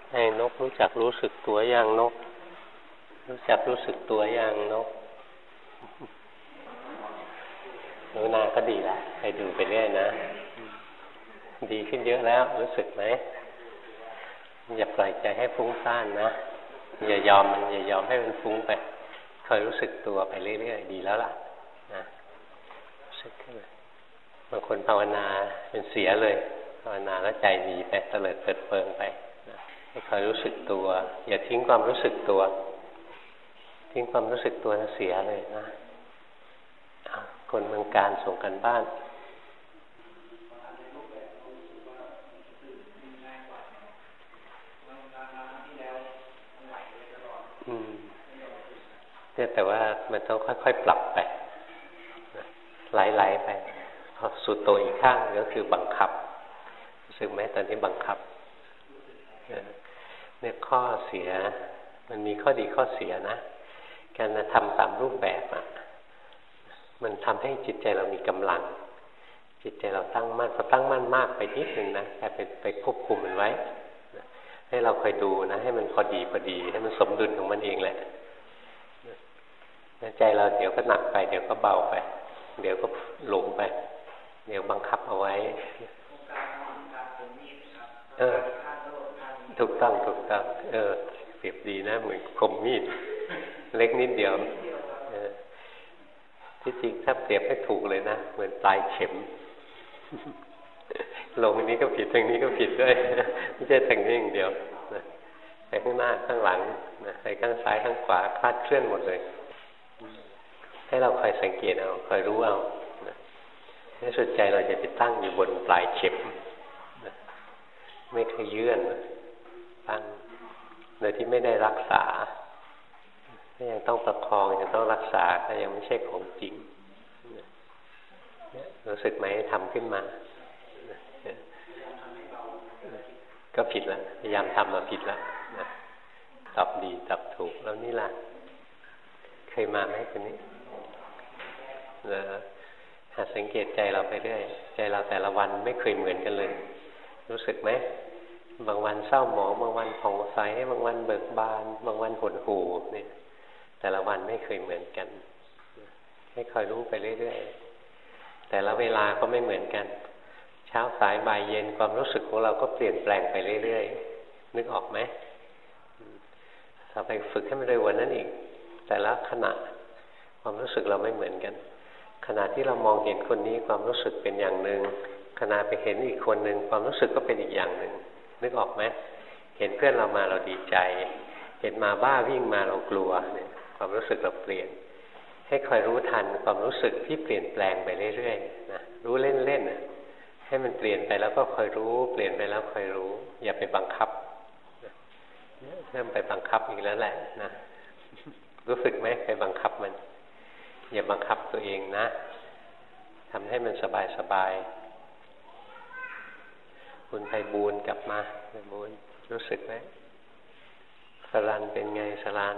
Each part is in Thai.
ให้นกรู้จักรู้สึกตัวอย่างนกรู้จักรู้สึกตัวอย่างนกรู้นาก็ดีละให้ดูไปเรื่อยนะดีขึ้นเยอะแล้วรู้สึกไหมอย่าปล่อยใจให้ฟุ้งซ่านนะอย่ายอมให้มันฟุ้งไปคอยรู้สึกตัวไปเรื่อยๆดีแล้วล่ะนะรู้สึกขึ้นบางคนภาวนาเป็นเสียเลยภาวนาแล้วใจหนีไปเตลิดเปิดเปิงไปนะให้คอยรู้สึกตัวอย่าทิ้งความรู้สึกตัวทิ้งความรู้สึกตัวเสียเลยนะคนเมืองการส่งกันบ้านเนี่ยแต่ว่ามันต้องค่อยๆปรับไปไหลๆไปพอสุดโต่งอีกข้างก็คือบังคับรู้สึกไหมตอนนี้บังคับเนี่ยข้อเสียมันมีข้อดีข้อเสียนะการทำตามรูปแบบมันทำให้จิตใจเรามีกำลังจิตใจเราตั้งมั่นพอตั้งมั่นมากไปนิดนึงนะแต่ไปควบคุมมันไว้ให้เราคอยดูนะให้มันพอดีให้มันสมดุลของมันเองแหละใจเราเดี๋ยวก็หนักไปเดี๋ยวก็เบาไปเดี๋ยวก็หลงไปเดี๋ยวบังคับเอาไว้ถูกต้องเปรียบดีนะเหมือนคมมีดเล็กนิดเดียวที่จริงถ้าเปรียบให้ถูกเลยนะเหมือนปลายเข็มลงนี้ก็ผิดทางนี้ก็ผิดด้วยไม่ใช่ทางนี้อย่างเดียวไปข้างหน้าข้างหลังไปข้างซ้ายข้างขวาคลาดเคลื่อนหมดเลยให้เราคอยสังเกตเอาคอยรู้เอาในสุดใจเราจะไปตั้งอยู่บนปลายเข็มไม่เคยยื่นตั้งโดยที่ไม่ได้รักษายังต้องประคองยังต้องรักษาก็ยังไม่ใช่ของจริงรู้สึกไหมทำขึ้นมาก็ผิดแล้วพยายามทำมาผิดแล้วตอบดีตอบถูกแล้วนี่ล่ะเคยมาไหมคนนี้หัดสังเกตใจเราไปเรื่อยใจเราแต่ละวันไม่เคยเหมือนกันเลยรู้สึกไหมบางวันเศร้าหมองบางวันผ่องใสบางวันเบิกบานบางวันหดหู่เนี่ยแต่ละวันไม่เคยเหมือนกันให้คอยรู้ไปเรื่อยๆแต่ละเวลาก็ไม่เหมือนกันเช้าสายบ่ายเย็นความรู้สึกของเราก็เปลี่ยนแปลงไปเรื่อยๆนึกออกไหมต่อไปฝึกให้มันเร็วกว่านั้นอีกแต่ละขณะความรู้สึกเราไม่เหมือนกันขณะที่เรามองเห็นคนนี้ความรู้สึกเป็นอย่างหนึ่งขณะไปเห็นอีกคนหนึ่งความรู้สึกก็เป็นอีกอย่างหนึ่งนึกออกไหมเห็นเพื่อนเรามาเราดีใจเห็นมาบ้าวิ่งมาเรากลัวเนี่ยความรู้สึกเราเปลี่ยนให้คอยรู้ทันความรู้สึกที่เปลี่ยนแปลงไปเรื่อยๆนะรู้เล่นๆให้มันเปลี่ยนไปแล้วก็คอยรู้เปลี่ยนไปแล้วคอยรู้อย่าไปบังคับเริ่มไปบังคับอีกแล้วแหละนะรู้สึกไหมไปบังคับมันอย่าบังคับตัวเองนะทำให้มันสบายคุณไพบูลย์กลับมาไพบูลย์รู้สึกไหมสรัญเป็นไงสรัญ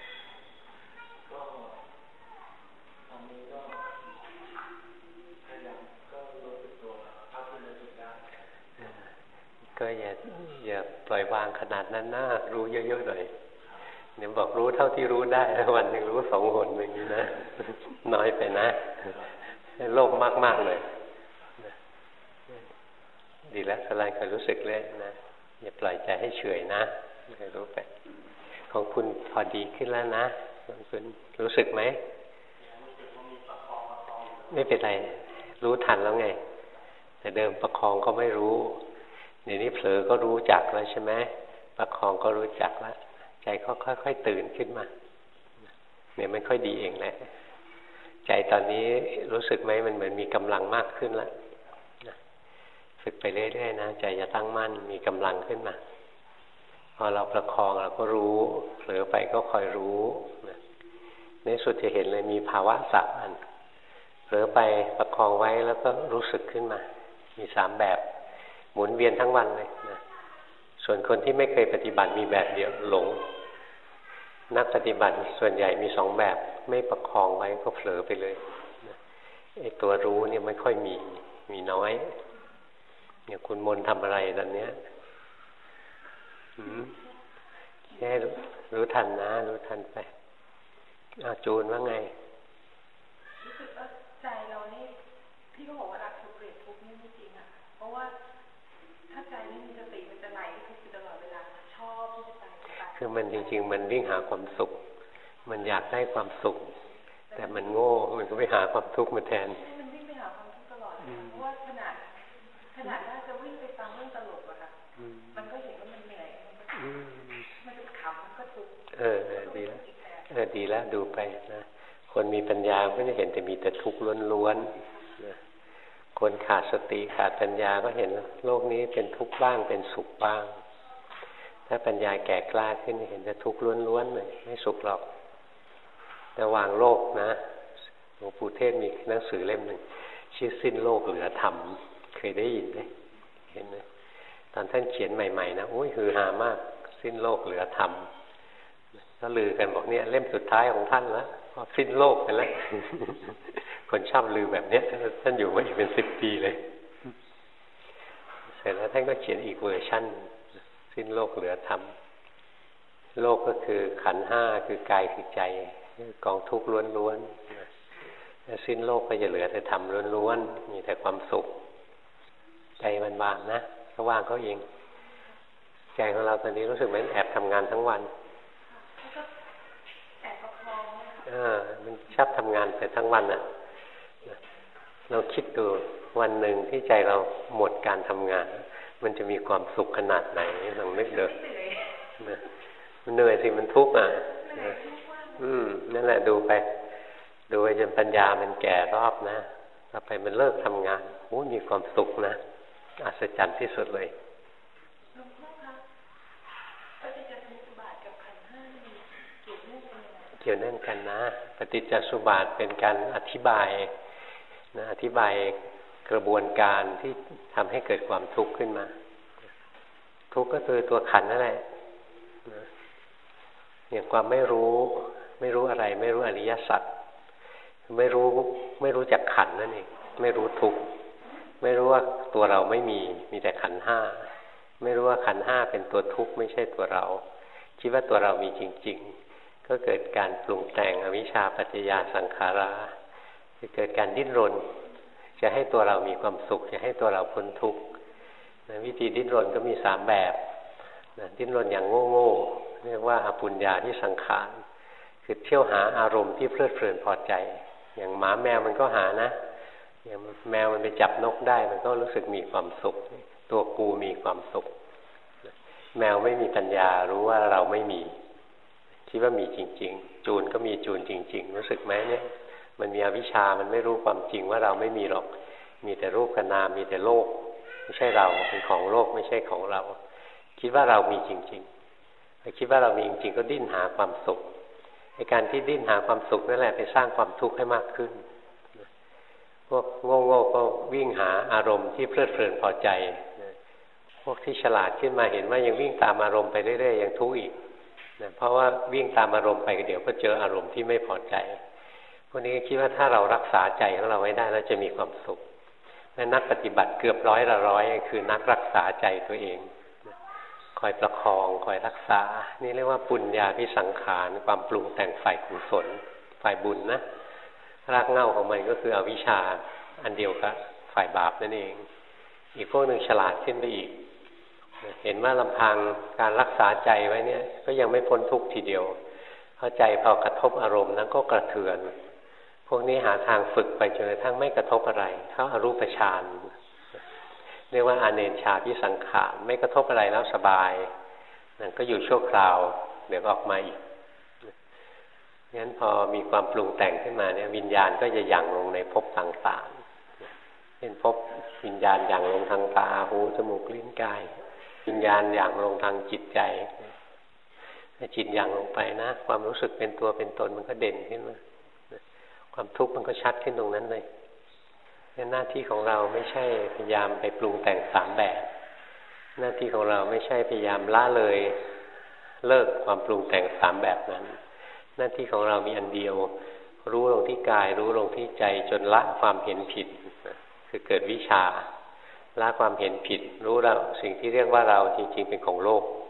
ก็อย่าปล่อยวางขนาดนั้นนะรู้เยอะๆหน่อยเนี่ยบอกรู้เท่าที่รู้ได้วันหนึ่งรู้2 หนอย่างนี้นะน้อยไปนะให้โลภมากๆเลยดีแล้วสลายคอยรู้สึกเลยนะอย่าปล่อยใจให้เฉยนะคอยรู้ไปของคุณพอดีขึ้นแล้วนะของคุณรู้สึกไหมไม่เป็นไรรู้ทันแล้วไงแต่เดิมประคองก็ไม่รู้เดี๋ยวนี้เผลอก็รู้จักแล้วใช่ไหมประคองก็รู้จักแล้วใจก็ค่อยๆตื่นขึ้นมาเนี่ยมันค่อยดีเองแหละใจตอนนี้รู้สึกไหมมันเหมือนมีกำลังมากขึ้นแล้วฝึกไปเรื่อยๆนะใจจะตั้งมั่นมีกำลังขึ้นมาพอเราประคองเราก็รู้เผลอไปก็คอยรู้ในสุดจะเห็นเลยมีภาวะ3 อันเผลอไปประคองไว้แล้วก็รู้สึกขึ้นมามี3 แบบหมุนเวียนทั้งวันเลยนะส่วนคนที่ไม่เคยปฏิบัติมีแบบเดียวหลงนักปฏิบัติส่วนใหญ่มี2 แบบไม่ประคองไว้ก็เผลอไปเลยไอ้ตัวรู้เนี่ยไม่ค่อยมีน้อยเนี่ยคุณมนทำอะไรตอนเนี้ยให้รู้ทันนะรู้ทันไปเอาจูนว่าไงรู้สึกว่าใจเรานี่ที่เขาบอกว่ารักทุกข์เกลียดทุกข์นี่ไม่จริงอ่ะเพราะว่าถ้าใจไม่มีสติมันจะไหลทุกข์ตลอดเวลาชอบที่จะไปคือมันจริงๆมันวิ่งหาความสุขมันอยากได้ความสุขแต่มันโง่มันก็ไปหาความทุกข์มาแทนมันวิ่งไปหาความทุกข์ตลอดเพราะว่าขนาดน่าจะวิ่งไปฟังเรื่องตลกอะค่ะมันก็เห็นว่ามันเหนื่อยมันจะขำมันก็ทุกข์ดีแล้วดีแล้วดูไปนะคนมีปัญญาก็จะเห็นแต่มีแต่ทุกข์ล้วนๆนะคนขาดสติขาดปัญญาก็เห็นโลกนี้เป็นทุกข์บ้างเป็นสุขบ้างถ้าปัญญาแก่กล้าขึ้นเห็นแต่ทุกข์ล้วนๆเลยไม่สุขหรอกแต่วางโลกนะหลวงปู่เทศมีหนังสือเล่มหนึ่งชื่อสิ้นโลกเหลือธรรมเคยได้ยินไหมเห็นไหมตอนท่านเขียนใหม่ๆนะโอ้ยฮือฮามากสิ้นโลกเหลือธรรมก็ลือกันบอกเนี่ยเล่มสุดท้ายของท่านแล้วก็สิ้นโลกไปแล้ว คนชอบลือแบบเนี้ยท่านอยู่มาอีกเป็น10 ปีเลยเสร็จแล้วท่านก็เขียนอีกเวอร์ชั่นสิ้นโลกเหลือธรรมโลกก็คือขันธ์ห้าคือกายคือใจกองทุกข์ล้วนๆสิ้นโลกก็จะเหลือแต่ธรรมล้วนๆมีแต่ความสุขใจมันว่างนะถ้าว่างเขาเองใจของเราตอนนี้รู้สึกเหมือนแอบทำงานทั้งวันมันชอบทำงานไปทั้งวันเราคิดดูวันหนึ่งที่ใจเราหมดการทำงานมันจะมีความสุขขนาดไหนลองนึกดูมันเหนื่อยสิมันทุกข์นั่นแหละดูไปจนปัญญามันแก่รอบนะต่อไปมันเลิกทำงานโอ้มีความสุขนะอัศจรรย์ที่สุดเลยหลวงพ่อคะปฏิจจสมุปบาทกับขันธ์ห้าเกี่ยวเนื่องกันนะปฏิจจสมุปบาทเป็นการอธิบายนะอธิบายกระบวนการที่ทำให้เกิดความทุกข์ขึ้นมาทุกข์ก็คือตัวขันธ์นั่นแหละอย่างความไม่รู้อะไรไม่รู้อริยสัจไม่รู้จักขันธ์นั่นเองไม่รู้ทุกข์ไม่รู้ว่าตัวเราไม่มีแต่ขันธ์ห้าไม่รู้ว่าขันธ์ห้าเป็นตัวทุกข์ไม่ใช่ตัวเราคิดว่าตัวเรามีจริงๆก็เกิดการปรุงแต่งอวิชชาปัจจยาสังขาราจะเกิดการดิ้นรนจะให้ตัวเรามีความสุขจะให้ตัวเราพ้นทุกข์วิธีดิ้นรนก็มี3แบบดิ้นรนอย่างโง่ๆเรียกว่าอปุญญาที่สังขารคือเที่ยวหาอารมณ์ที่เพลิดเพลินพอใจอย่างหมาแมวมันก็หานะอย่างแมวมันไปจับนกได้มันก็รู้สึกมีความสุขตัวกูมีความสุขแมวไม่มีปัญญารู้ว่าเราไม่มีคิดว่ามีจริงๆจูนก็มีจูนจริงๆรู้สึกไหมเนี่ยมันมีอวิชชามันไม่รู้ความจริงว่าเราไม่มีหรอกมีแต่รูปกับนามมีแต่โลกไม่ใช่เราเป็นของโลกไม่ใช่ของเราคิดว่าเรามีจริงๆถ้าคิดว่าเรามีจริงๆก็ดิ้นหาความสุขในการที่ดิ้นหาความสุขนั่นแหละไปสร้างความทุกข์ให้มากขึ้นพวกโง่ๆก็วิ่งหาอารมณ์ที่เพลิดเพลินพอใจพวกที่ฉลาดขึ้นมาเห็นว่ายังวิ่งตามอารมณ์ไปเรื่อยๆยังทุกข์อีกเพราะว่าวิ่งตามอารมณ์ไปเดี๋ยวก็เจออารมณ์ที่ไม่พอใจพวกนี้คิดว่าถ้าเรารักษาใจของเราไว้ได้เราจะมีความสุขและนักปฏิบัติเกือบ100คือนักรักษาใจตัวเองคอยประคองคอยรักษานี่เรียกว่าปุญญาภิสังขารความปรุงแต่งฝ่ายกุศลฝ่ายบุญนะรากเหง้าของมันก็คืออวิชชาอันเดียวกับฝ่ายบาปนั่นเองอีกพวกหนึ่งฉลาดขึ้นไปอีกเห็นว่าลำพังการรักษาใจไว้เนี่ยก็ยังไม่พ้นทุกข์ทีเดียวเพราะใจพอกระทบอารมณ์นั้นก็กระเทือนพวกนี้หาทางฝึกไปจนกระทั่งไม่กระทบอะไรเข้าอรูปฌานเรียกว่าอาเนชาภิสังขารไม่กระทบอะไรแล้วสบายนั่นก็อยู่ชั่วคราวเดี๋ยวออกมาอีกงั้นพอมีความปรุงแต่งขึ้นมาเนี่ยวิญญาณก็จะหยั่งลงในภพต่างๆเป็นภพวิญญาณหยั่งลงทางตาหูจมูกลิ้นกายวิญญาณหยั่งลงทางจิตใจถ้าจิตหยั่งลงไปนะความรู้สึกเป็นตัวเป็นตนมันก็เด่นขึ้นมาความทุกข์มันก็ชัดขึ้นตรงนั้นเลยหน้าที่ของเราไม่ใช่พยายามไปปรุงแต่ง3แบบหน้าที่ของเราไม่ใช่พยายามละเลยเลิกความปรุงแต่ง3แบบนั้นหน้าที่ของเรามีอันเดียวรู้ลงที่กายรู้ลงที่ใจจนละความเห็นผิดคือเกิดวิชาละความเห็นผิดรู้แล้วสิ่งที่เรียกว่าเราจริงๆเป็นของโลก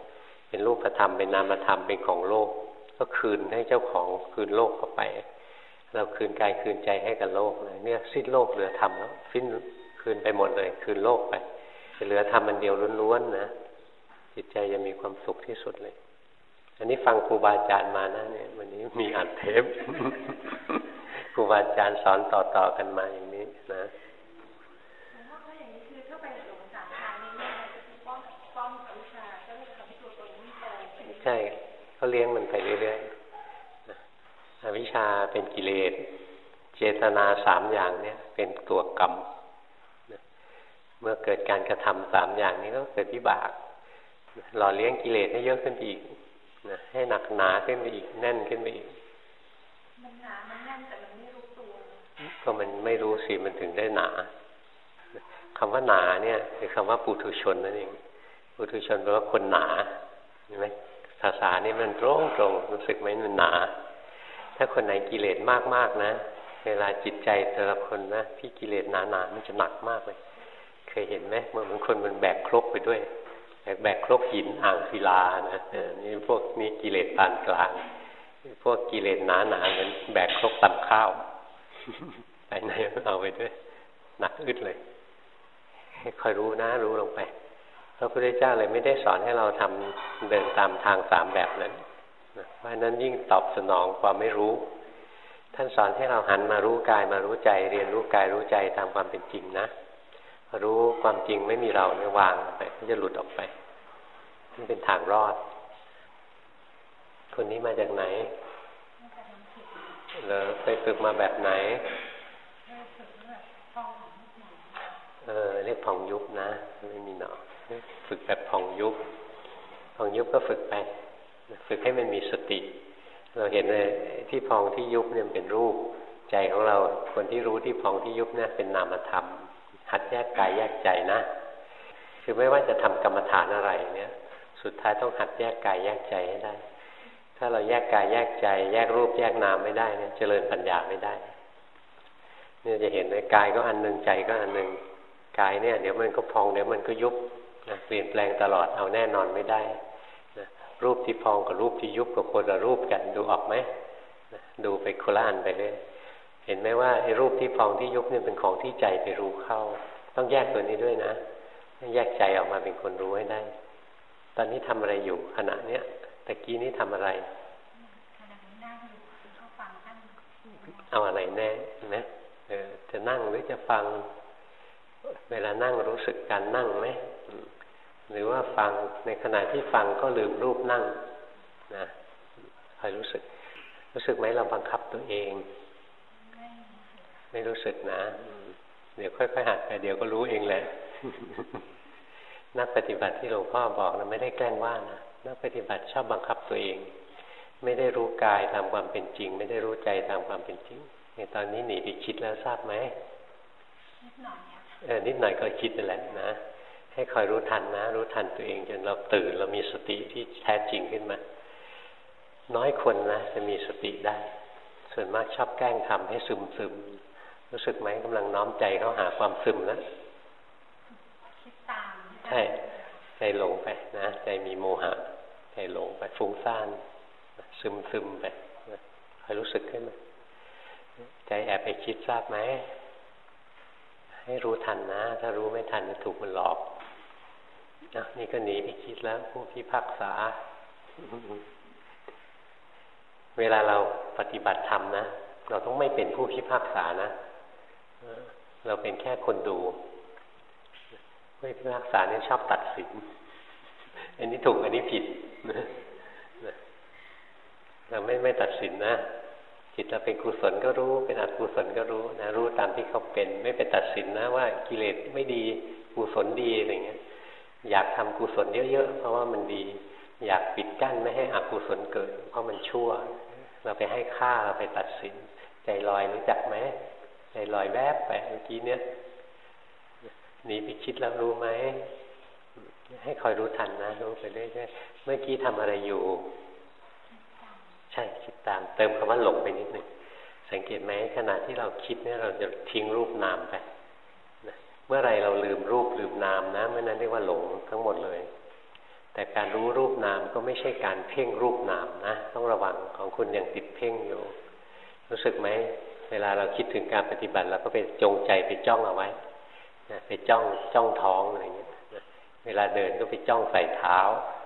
เป็นรูปธรรมเป็นนามธรรมเป็นของโลกก็คืนให้เจ้าของคืนโลกเข้าไปเราคืนกายคืนใจให้กับโลกเลยเนี่ยสิ้นโลกเหลือธรรมแล้วสิ้นคืนไปหมดเลยคืนโลกไปเหลือธรรมอันเดียวล้วนๆนะจิตใจจะมีความสุขที่สุดเลยอันนี้ฟังครูบาอาจารย์มานะเนี่ยวันนี้มีอัดเทป ครูบาอาจารย์สอนต่อๆกันมาอย่างนี้นะถ้าอย่างนี้คือถ้าไปหลงสามทางนี้เนี่ยจะคือป้องอวิชชาก็จะทำให้ตัวตนยิ่งโตใช่เขาเลี้ยงมันไปเรื่อยๆอวิชชาเป็นกิเลสเจตนา3อย่างเนี่ยเป็นตัวกรรมเมื่อเกิดการกระทำ3อย่างนี้ก็เกิดวิบากหล่อเลี้ยงกิเลสให้เยอะขึ้นไปอีกให้หนักหนาขึ้นไปอีกแน่นขึ้นไปอีกมันหนามันแน่นแต่มันไม่รู้ตัวก็มันไม่รู้สิมันถึงได้หนาคำว่าหนาเนี่ยคือคำว่าปุถุชนนั่นเองปุถุชนแปลว่าคนหนาเห็นไหมภาษานี่มันตรงรู้สึกไหมมันหนาถ้าคนไหนกิเลสมากๆนะเวลาจิตใจแต่ละคนนะที่กิเลสหนาๆมันจะหนักมากเลยเคยเห็นไหมเหมือนคนมันแบกครกไปด้วยแบกครกหินอ่างศิลานะนี่พวกนี้กิเลสปานกลางพวกกิเลสหนาๆเหมือนแบกครกตำข้าวไปไหนเอาไปด้วยหนักอึดเลยให้คอยรู้นะรู้ลงไปพระพุทธเจ้าเลยไม่ได้สอนให้เราทำเดินตามทาง3แบบนั้นเพราะนั้นยิ่งตอบสนองความไม่รู้ท่านสอนให้เราหันมารู้กายมารู้ใจเรียนรู้กายรู้ใจตามความเป็นจริงนะรู้ความจริงไม่มีเราเนี่ยวางไปก็จะหลุดออกไปนี่เป็นทางรอดคนนี้มาจากไหนแล้วไปฝึกมาแบบไหนเรียกผ่องยุบนะไม่มีหนอฝึกแบบผ่องยุบผ่องยุบก็ฝึกไปฝึกให้มันมีสติเราเห็นเลยที่พองที่ยุบเนี่ยเป็นรูปใจของเราคนที่รู้ที่พองที่ยุบเนี่ยเป็นนามธรรมหัดแยกกายแยกใจนะคือไม่ว่าจะทำกรรมฐานอะไรเนี่ยสุดท้ายต้องหัดแยกกายแยกใจให้ได้ถ้าเราแยกกายแยกใจแยกรูปแยกนามไม่ได้เนี่ยเจริญปัญญาไม่ได้เนี่ยจะเห็นเลยกายก็อันนึงใจก็อันนึงกายเนี่ยเดี๋ยวมันก็พองเดี๋ยวมันก็ยุบนะเปลี่ยนแปลงตลอดเอาแน่นอนไม่ได้นะรูปที่พองกับรูปที่ยุบกับคนละรูปกันดูออกไหมนะดูไปโคละอันไปเลยเห็นไหมว่าไอ้รูปที่พองที่ยุบเนี่ยเป็นของที่ใจไปรู้เข้าต้องแยกตัวนี้ด้วยนะแยกใจออกมาเป็นคนรู้ให้ได้ตอนนี้ทำอะไรอยู่ขณะเนี้ยตะกี้นี้ทำอะไรเอาอะไรแน่นะจะนั่งหรือจะฟังเวลานั่งรู้สึกการนั่งไหมหรือว่าฟังในขณะที่ฟังก็ลืมรูปนั่งนะคอยรู้สึกไหมเราบังคับตัวเองไม่รู้สึกนะเดี๋ยวค่อยๆหัดไปเดี๋ยวก็รู้เองแหละนักปฏิบัติที่หลวงพ่อบอกนะไม่ได้แกล้งว่านะนักปฏิบัติชอบบังคับตัวเองไม่ได้รู้กายตามความเป็นจริงไม่ได้รู้ใจตามความเป็นจริงในตอนนี้หนีไปคิดแล้วทราบไหมนิดหน่อยก็คิดนั่นแหละนะให้คอยรู้ทันนะรู้ทันตัวเองจนเราตื่นเรามีสติที่แท้จริงขึ้นมาน้อยคนนะจะมีสติได้ส่วนมากชอบแกล้งทำให้ซึมรู้สึกไหมกำลังน้อมใจเข้าหาความซึมแล้วใช่ใจหลงไปนะใจมีโมหะใจหลงไปฟุ้งซ่านซึมไปคอยรู้สึกขึ้นมาใจแอบไปคิดทราบไหมให้รู้ทันนะถ้ารู้ไม่ทันจะถูกมันหลอกนะนี่ก็หนีไปคิดแล้วผู้พิพากษาเวลาเราปฏิบัติธรรมนะเราต้องไม่เป็นผู้พิพากษานะเราเป็นแค่คนดูผู้พิพากษาเนี่ยชอบตัดสินอันนี้ถูกอันนี้ผิดเราไม่ตัดสินนะจิตเราเป็นกุศลก็รู้เป็นอกุศลก็รู้นะรู้ตามที่เขาเป็นไม่ไปตัดสินนะว่ากิเลสไม่ดีกุศลดีอะไรเงี้ยอยากทำกุศลเยอะๆเพราะว่ามันดีอยากปิดกั้นไม่ให้อกุศลเกิดเพราะมันชั่วเราไปให้ค่าเราไปตัดสินใจลอยรู้จักไหมใจลอยแวบไปเมื่อกี้เนี้ยหนีไปคิดแล้วรู้ไหมให้คอยรู้ทันนะรู้ไปเรื่อยๆเมื่อกี้ทำอะไรอยู่ใช่คิดตามเติมคำว่าหลงไปนิดหนึ่งสังเกตไหมขณะที่เราคิดเนี่ยเราจะทิ้งรูปนามไปเมื่อไรเราลืมรูปลืมนามนะเมื่อนั้นเรียกว่าหลงทั้งหมดเลยแต่การรู้รูปนามก็ไม่ใช่การเพ่งรูปนามนะต้องระวังของคุณยังติดเพ่งอยู่รู้สึกไหมเวลาเราคิดถึงการปฏิบัติเราก็ไปจงใจไปจ้องเอาไว้ไปจ้องท้องอะไรเงี้ยเวลาเดินก็ไปจ้องใส่เท้า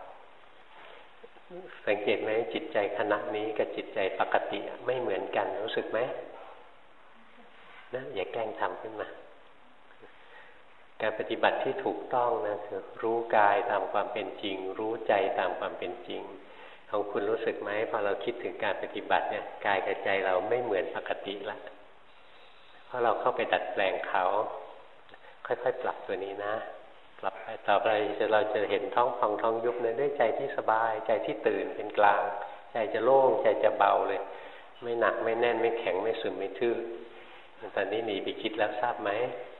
สังเกตไหมจิตใจขณะนี้กับจิตใจปกติไม่เหมือนกันรู้สึกไหมนะอย่าแกล้งทำขึ้นมาการปฏิบัติที่ถูกต้องนะคือรู้กายตามความเป็นจริงรู้ใจตามความเป็นจริงของคุณรู้สึกไหมพอเราคิดถึงการปฏิบัติเนี่ยกายกับใจเราไม่เหมือนปกติละเพราะเราเข้าไปดัดแปลงเขาค่อยๆปรับตัวนี้นะปรับไปต่อไปเราจะเห็นท้องพองท้องยุบเนี่ยด้วยใจที่สบายใจที่ตื่นเป็นกลางใจจะโล่งใจจะเบาเลยไม่หนักไม่แน่นไม่แข็งไม่ซึมไม่ทื่อตอนนี้หนีไปคิดแล้วทราบไหม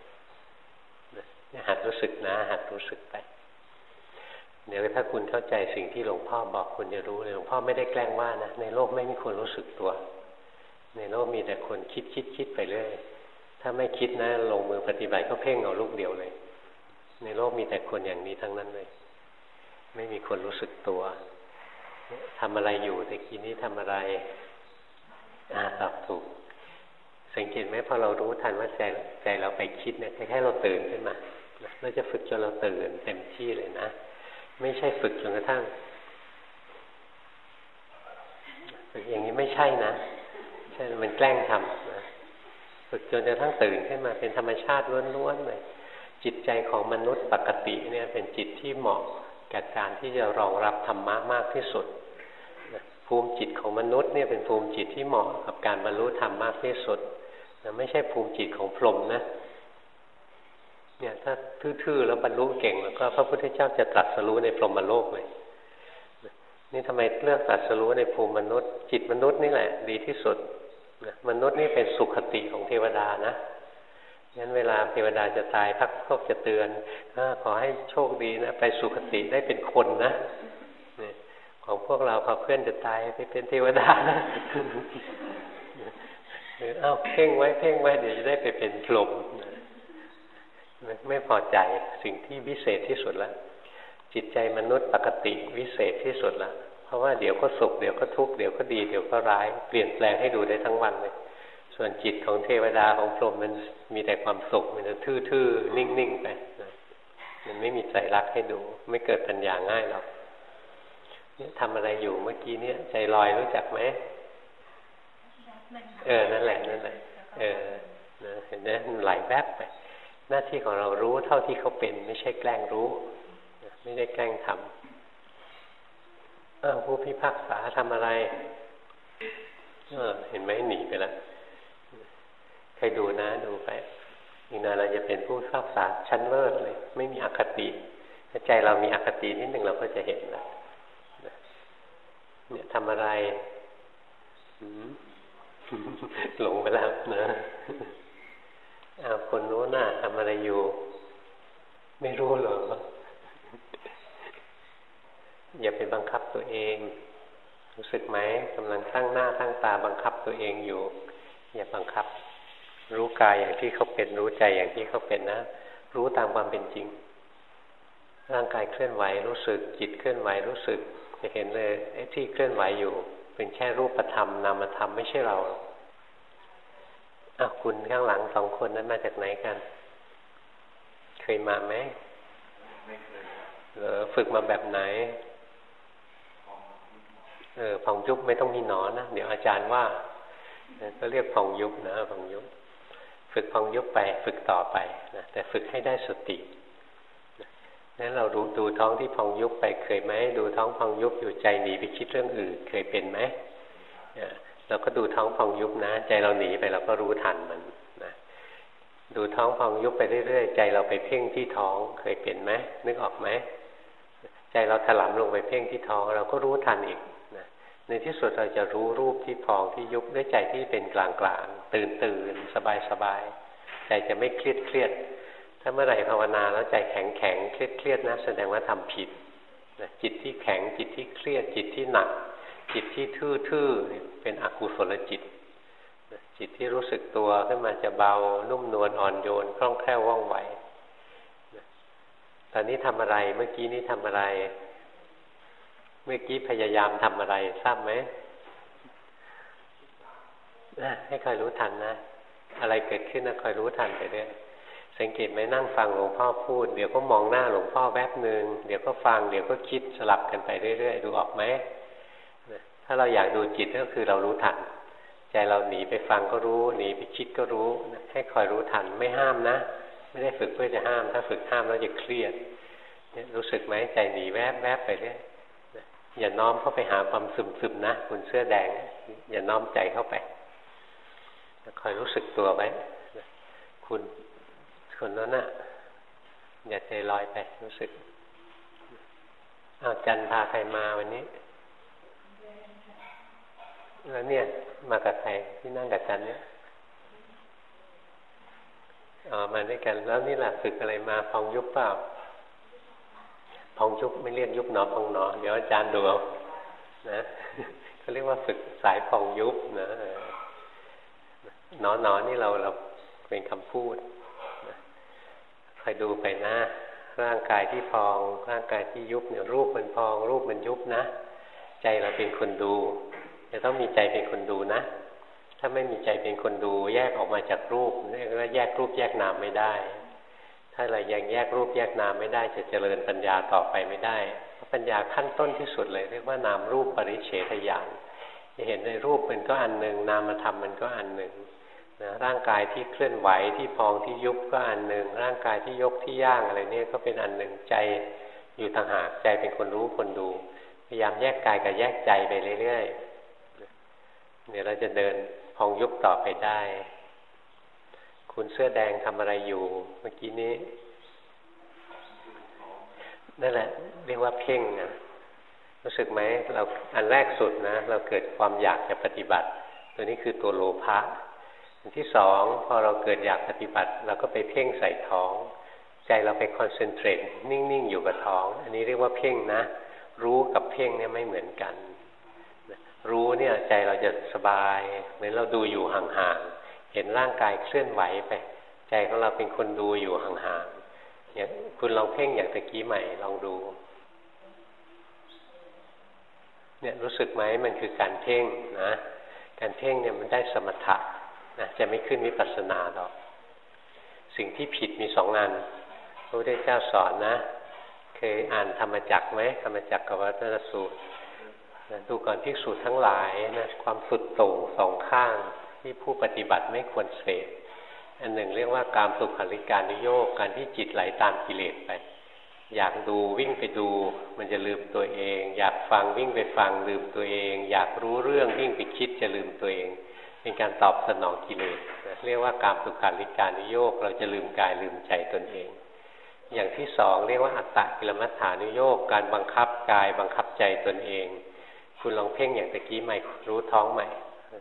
หัดรู้สึกนะหัดรู้สึกไปเดี๋ยวถ้าคุณเข้าใจสิ่งที่หลวงพ่อบอกคุณจะรู้เลยหลวงพ่อไม่ได้แกล้งว่านะในโลกไม่มีคนรู้สึกตัวในโลกมีแต่คนคิดไปเรื่อยถ้าไม่คิดนะลงมือปฏิบัติก็เพ่งเอาลูกเดียวเลยในโลกมีแต่คนอย่างนี้ทั้งนั้นเลยไม่มีคนรู้สึกตัวทำอะไรอยู่แต่กี้นี้ทำอะไรตอบถูกสังเกตไหมพอเรารู้ทันว่าใจเราไปคิดเนี่ยแค่เราตื่นขึ้นมาเราจะฝึกจนเราตื่นเต็มที่เลยนะไม่ใช่ฝึกจนกระทั่งฝึกอย่างนี้ไม่ใช่นะใช่มันแกล้งทำนะฝึกจนกระทั่งตื่นขึ้นมาเป็นธรรมชาติล้วนๆเลยจิตใจของมนุษย์ปกติเนี่ยเป็นจิตที่เหมาะกับการที่จะรองรับธรรมะมากที่สุดภูมิจิตของมนุษย์เนี่ยเป็นภูมิจิตที่เหมาะกับการบรรลุธรรมมากที่สุดไม่ใช่ภูมิจิตของพรหมนะเนี่ยถ้าทื่อๆแล้วบรรลุเก่งแล้วก็พระพุทธเจ้าจะตรัสรู้ในพรหมโลกเลยนี่ทำไมเลือกตรัสรู้ในภูมิมนุษย์จิตมนุษย์นี่แหละดีที่สุดมนุษย์นี่เป็นสุขติของเทวดานะงั้นเวลาเทวดาจะตายพักพวกจะเตือนขอให้โชคดีนะไปสุขติได้เป็นคนนะของพวกเราพอเพื่อนจะตายไปเป็นเทวดานะเพ่งไว้เดี๋ยวจะได้ไปเป็นพรหมไม่พอใจสิ่งที่วิเศษที่สุดแล้วจิตใจมนุษย์ปกติวิเศษที่สุดแล้วเพราะว่าเดี๋ยวก็สุขเดี๋ยวก็ทุกข์เดี๋ยวก็ดีเดี๋ยวก็ร้ายเปลี่ยนแปลงให้ดูได้ทั้งวันเลยส่วนจิตของเทวดาของพรหมมันมีแต่ความสุขมันจะทื่อๆนิ่งๆไปมันไม่มีใจรักให้ดูไม่เกิดปัญญาง่ายหรอกเนี่ยทำอะไรอยู่เมื่อกี้เนี่ยใจลอยรู้จักไหมนั่นแหละนะเห็นไหมมันไหลแวบไปหน้าที่ของเรารู้เท่าที่เขาเป็นไม่ใช่แกล้งรู้ไม่ได้แกล้งทำผู้พิพากษาทำอะไรเห็นไหมหนีไปแล้วใครดูนะดูไปอีกนานเราจะเป็นผู้พิพากษาชั้นเลิศเลยไม่มีอคติถ้าใจเรามีอคตินิดหนึ่งเราก็จะเห็นแล้วเนี่ยทำอะไรหลงไปแล้วนะคนรู้น่ะทำอะไรอยู่ไม่รู้เหรออย่าไปบังคับตัวเองรู้สึกไหมกำลังตั้งหน้าตั้งตาบังคับตัวเองอยู่อย่าบังคับรู้กายอย่างที่เขาเป็นรู้ใจอย่างที่เขาเป็นนะรู้ตามความเป็นจริงร่างกายเคลื่อนไหวรู้สึกจิตเคลื่อนไหวรู้สึกจะเห็นเลยไอ้ที่เคลื่อนไหวอยู่เป็นแค่รูปธรรมนามธรรมไม่ใช่เราคุณข้างหลังสองคนนั้นมาจากไหนกันเคยมาไหมไม่เคยฝึกมาแบบไหนผ่องยุบไม่ต้องมีหนอนนะเดี๋ยวอาจารย์ว่าก็เรียกผ่องยุบนะผ่องยุบฝึกผ่องยุบไปฝึกต่อไปนะแต่ฝึกให้ได้สตินั้นเราดูท้องที่ผ่องยุบไปเคยไหมดูท้องผ่องยุบอยู่ใจหนีไปคิดเรื่องอื่นเคยเป็นไหมเราก็ดูท้องพองยุบนะใจเราหนีไปเราก็รู้ทันมันนะดูท้องพองยุบไปเรื่อยๆใจเราไปเพ่งที่ท้องเคยเป็นไหมนึกออกไหมใจเราถลำลงไปเพ่งที่ท้องเราก็รู้ทันอีกนะในที่สุดเราจะรู้รูปที่พองที่ยุบด้วยใจที่เป็นกลางๆตื่นสบายใจจะไม่เครียดถ้าเมื่อไหร่ภาวนาแล้วใจแข็งเครียดนะแสดงว่าทำผิดนะจิตที่แข็งจิตที่เครียดจิตที่หนักจิตที่ทื่อๆเป็นอกุศลจิตจิตที่รู้สึกตัวขึ้นมาจะเบานุ่มนวลอ่อนโยนคล่องแคล่วว่องไวตอนนี้ทำอะไรเมื่อกี้นี้ทำอะไรเมื่อกี้พยายามทำอะไรทราบไหมให้คอยรู้ทันนะอะไรเกิดขึ้นนะคอยรู้ทันไปเรื่อยสังเกตไหมนั่งฟังหลวงพ่อพูดเดี๋ยวก็มองหน้าหลวงพ่อแวบหนึ่งเดี๋ยวก็ฟังเดี๋ยวก็คิดสลับกันไปเรื่อยๆดูออกไหมถ้าเราอยากดูจิตก็คือเรารู้ทันใจเราหนีไปฟังก็รู้หนีไปคิดก็รู้ให้คอยรู้ทันไม่ห้ามนะไม่ได้ฝึกเพื่อจะห้ามถ้าฝึกห้ามแล้วจะเครียดรู้สึกไหมใจหนีแวบแวบไปเรื่อยอย่าน้อมเข้าไปหาความซึมๆนะคุณเสื้อแดงอย่าน้อมใจเข้าไปคอยรู้สึกตัวไว้คุณคนนั้นน่ะอย่าใจลอยไปรู้สึกจันพาใครมาวันนี้แล้วเนี่ยมากับใครที่นั่งกับจันเนี่ยมาด้วยกันแล้วนี่แหละฝึกอะไรมาพองยุบเปล่าพองยุบไม่เรียกยุบหนอพองหนอเดี๋ยวอาจารย์ดูเอานะเขาเรียกว่าฝึกสายพองยุบนะหนอนี่เราเป็นคำพูดคอยดูไปนะร่างกายที่พองร่างกายที่ยุบเนี่ยรูปมันพองรูปมันยุบนะใจเราเป็นคนดูจะต้องมีใจเป็นคนดูนะถ้าไม่มีใจเป็นคนดูแยกออกมาจากรูปเรียกว่าแยกรูปแยกนามไม่ได้ถ้าเรายังแยกรูปแยกนามไม่ได้จะเจริญปัญญาต่อไปไม่ได้เพราะปัญญาขั้นต้นที่สุดเลยเรียกว่านามรูปปริเฉทญาณจะเห็นในรูปมันก็อันหนึ่งนามธรรมมันก็อันหนึ่งนะร่างกายที่เคลื่อนไหวที่พองที่ยุบก็อันหนึ่งร่างกายที่ยกที่ย่างอะไรเนี่ยก็เป็นอันหนึ่งใจอยู่ต่างหากใจเป็นคนรู้คนดูพยายามแยกกายกับแยกใจไปเรื่อยๆเดี๋ยวเราจะเดินพองยุบต่อไปได้คุณเสื้อแดงทำอะไรอยู่เมื่อกี้นี้นั่นแหละเรียกว่าเพ่งนะรู้สึกไหมเราอันแรกสุดนะเราเกิดความอยากจะปฏิบัติตัวนี้คือตัวโลภะอันที่สองพอเราเกิดอยากปฏิบัติเราก็ไปเพ่งใส่ท้องใจเราไปคอนเซนเทรตนิ่งๆอยู่กับท้องอันนี้เรียกว่าเพ่งนะรู้กับเพ่งเนี่ยไม่เหมือนกันรู้เนี่ยใจเราจะสบายเหมือนเราดูอยู่ห่างๆเห็นร่างกายเคลื่อนไหวไปใจของเราเป็นคนดูอยู่ห่างๆอย่างคุณลองเพ่งอย่างตะกี้ใหม่ลองดูเนี่ยรู้สึกไหมมันคือการเพ่งนะการเพ่งเนี่ยมันได้สมถะนะจะไม่ขึ้นวิปัสสนาหรอกสิ่งที่ผิดมีสองอันพระพุทธเจ้าสอนนะเคยอ่านธรรมจักรไหมธรรมจักรกับวัฏฏสูตรดูก่อนภิกษุทั้งหลายนะความสุดโต่งสองข้างที่ผู้ปฏิบัติไม่ควรเสพอันหนึ่งเรียกว่ากามสุขาริการนิโยคการที่จิตไหลตามกิเลสไปอยากดูวิ่งไปดูมันจะลืมตัวเองอยากฟังวิ่งไปฟังลืมตัวเองอยากรู้เรื่องวิ่งไปคิดจะลืมตัวเองเป็นการตอบสนองกิเลสเรียกว่ากามสุขาริการนิโยคเราจะลืมกายลืมใจตนเองอย่างที่สองเรียกว่าอัตตกิลมัฏฐานุโยคการบังคับกายบังคับใจตนเองคุณลองเพ่งอย่างตะกี้ใหม่รู้ท้องใหม่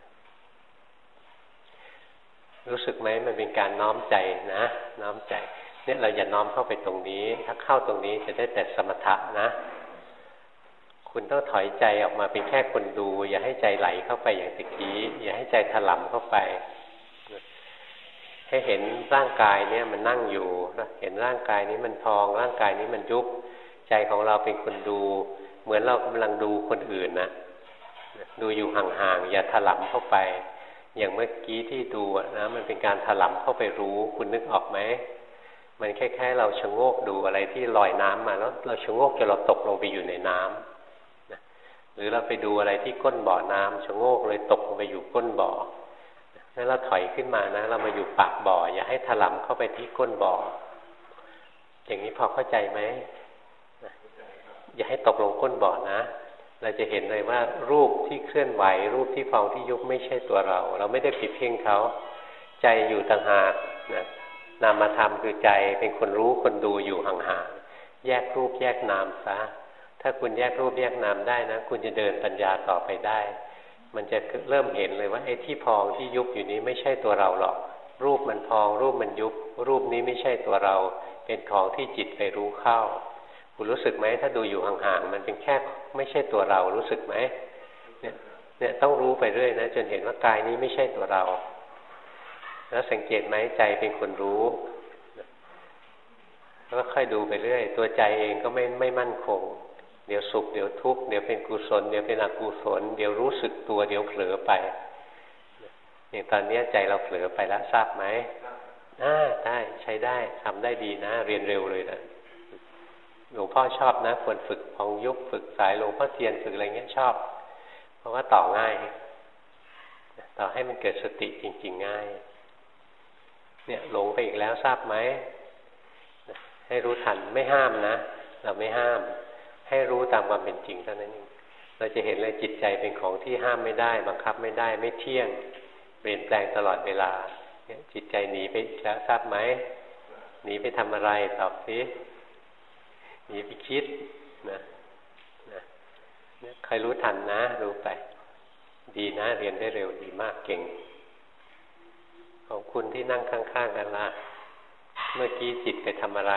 รู้สึกไหมมันเป็นการน้อมใจนะน้อมใจเนี่ยเราอย่าน้อมเข้าไปตรงนี้ถ้าเข้าตรงนี้จะได้แต่สมถะนะคุณต้องถอยใจออกมาเป็นแค่คนดูอย่าให้ใจไหลเข้าไปอย่างตะกี้อย่าให้ใจถลำเข้าไปให้เห็นร่างกายเนี่ยมันนั่งอยู่เห็นร่างกายนี้มันพองร่างกายนี้มันยุบใจของเราเป็นคนดูเหมือนเรากำลังดูคนอื่นนะดูอยู่ห่างๆอย่าถลำเข้าไปอย่างเมื่อกี้ที่ดูนะมันเป็นการถลำเข้าไปรู้คุณนึกออกไหมมันคล้ายๆเราชะโงกดูอะไรที่ลอยน้ำมาแล้วเราชะโงกจนเราตกลงไปอยู่ในน้ำนะหรือเราไปดูอะไรที่ก้นบ่อน้ำชะโงกเลยตกลงไปอยู่ก้นบ่อแล้วเราถอยขึ้นมานะเรามาอยู่ปากบ่ออย่าให้ถลำเข้าไปที่ก้นบ่ออย่างนี้พอเข้าใจไหมอย่าให้ตกลงก้นบ่อนะเราจะเห็นเลยว่ารูปที่เคลื่อนไหวรูปที่พองที่ยุบไม่ใช่ตัวเราเราไม่ได้ผิดเพ่งเขาใจอยู่ต่างหากนะนามธรรมคือใจเป็นคนรู้คนดูอยู่ห่างๆแยกรูปแยกนามซะถ้าคุณแยกรูปแยกนามได้นะคุณจะเดินปัญญาต่อไปได้มันจะเริ่มเห็นเลยว่าไอ้ที่พองที่ยุบอยู่นี้ไม่ใช่ตัวเราหรอกรูปมันพองรูปมันยุบรูปนี้ไม่ใช่ตัวเราเป็นของที่จิตไปรู้เข้าคุณรู้สึกไหมถ้าดูอยู่ห่างๆมันเป็นแค่ไม่ใช่ตัวเรารู้สึกไหมเนี่ยต้องรู้ไปเรื่อยนะจนเห็นว่ากายนี้ไม่ใช่ตัวเราแล้วสังเกตไหมใจเป็นคนรู้แล้วค่อยดูไปเรื่อยตัวใจเองก็ไม่มั่นคงเดี๋ยวสุขเดี๋ยวทุกข์เดี๋ยวเป็นกุศลเดี๋ยวเป็นอกุศลเดี๋ยวรู้สึกตัวเดี๋ยวเผลอไปอย่างตอนนี้ใจเราเผลอไปแล้วทราบไหมได้ใช้ได้ทำได้ดีนะเรียนเร็วเลยนะหลวงพ่อชอบนะควรฝึกพองยุบฝึกสายหลวงพ่อเทียนฝึกอะไรเงี้ยชอบเพราะว่าต่อง่ายต่อให้มันเกิดสติจริงๆง่ายเนี่ยหลงไปอีกแล้วทราบไหมให้รู้ทันไม่ห้ามนะเราไม่ห้ามให้รู้ตามความเป็นจริงเท่านั้นเองเราจะเห็นเลยจิตใจเป็นของที่ห้ามไม่ได้บังคับไม่ได้ไม่เที่ยงเปลี่ยนแปลงตลอดเวลาเนี่ยจิตใจหนีไปแล้วทราบไหมหนีไปทำอะไรตอบสิหนีไปคิดนะใครรู้ทันนะรู้ไปดีนะเรียนได้เร็วดีมากเก่งของคุณที่นั่งข้างๆกันล่ะเมื่อกี้จิตไปทำอะไร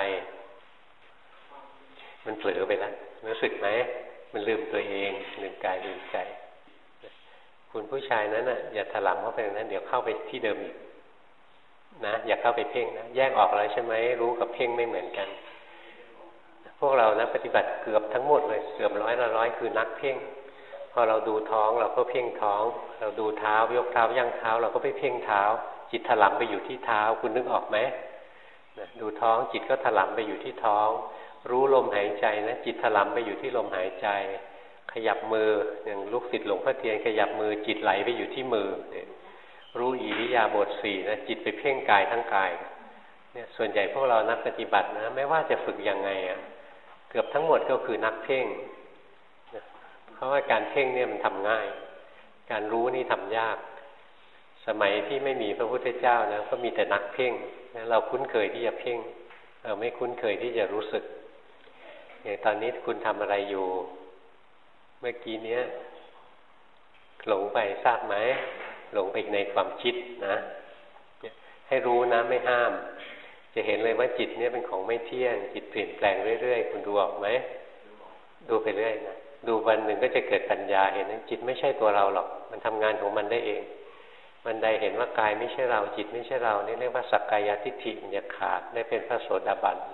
มันเผลอไปแล้วรู้สึกไหมมันลืมตัวเองลืมกายลืมใจคุณผู้ชายนั้นน่ะอย่าถลำเข้าไปนั้นเดี๋ยวเข้าไปที่เดิมอีกนะอย่าเข้าไปเพ่งนะแยกออกแล้วใช่ไหมรู้กับเพ่งไม่เหมือนกันพวกเรานะปฏิบัติเกือบทั้งหมดเลยเกือบ100คือนักเพ่งพอเราดูท้องเราก็เพ่งท้องเราดูเท้ายกเท้าย่างเท้าเราก็ไปเพ่งเท้าจิตถลำไปอยู่ที่เท้าคุณนึกออกไหมดูท้องจิตก็ถลำไปอยู่ที่ท้องรู้ลมหายใจนะจิตถลำไปอยู่ที่ลมหายใจขยับมืออย่างลูกศิษย์หลวงพ่อเทียนขยับมือจิตไหลไปอยู่ที่มือรู้อิริยาบถ4นะจิตไปเพ่งกายทั้งกายเนี่ยส่วนใหญ่พวกเรานักปฏิบัตินะไม่ว่าจะฝึกยังไงเกือบทั้งหมดก็คือนักเพ่งเพราะว่าการเพ่งเนี่ยมันทำง่ายการรู้นี่ทำยากสมัยที่ไม่มีพระพุทธเจ้านะก็มีแต่นักเพ่งเราคุ้นเคยที่จะเพ่งเราไม่คุ้นเคยที่จะรู้สึกอย่างตอนนี้คุณทำอะไรอยู่เมื่อกี้เนี้ยหลงไปทราบไหมหลงไปในความคิดนะให้รู้นะไม่ห้ามจะเห็นเลยว่าจิตเนี่ยเป็นของไม่เที่ยงจิตเปลี่ยนแปลงเรื่อยๆคุณดูออกไหมดูไปเรื่อยนะดูวันหนึ่งก็จะเกิดปัญญาเห็นว่าจิตไม่ใช่ตัวเราหรอกมันทำงานของมันได้เองมันใดเห็นว่ากายไม่ใช่เราจิตไม่ใช่เรานี่เรียกว่าสักกายทิฏฐิมันจะขาดได้เป็นพระโสดาบัน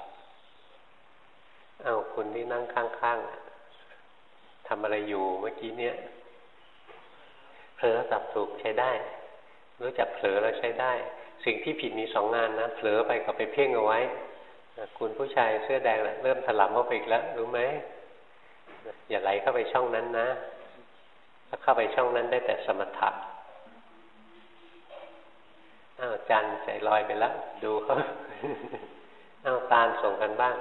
คุณที่นั่งข้างๆทำอะไรอยู่เมื่อกี้เนี้ยเผลอสับถูกใช้ได้รู้จักเผลอแล้วใช้ได้สิ่งที่ผิดมี2 งานนะเผลอไปกับไปเพ่งเอาไว้คุณผู้ชายเสื้อแดงเริ่มถลำเข้าไปอีกแล้วรู้ไหมอย่าไหลเข้าไปช่องนั้นนะถ้าเข้าไปช่องนั้นได้แต่สมถะจันใจลอยไปแล้วดูเขาตาลส่งกันบ้าง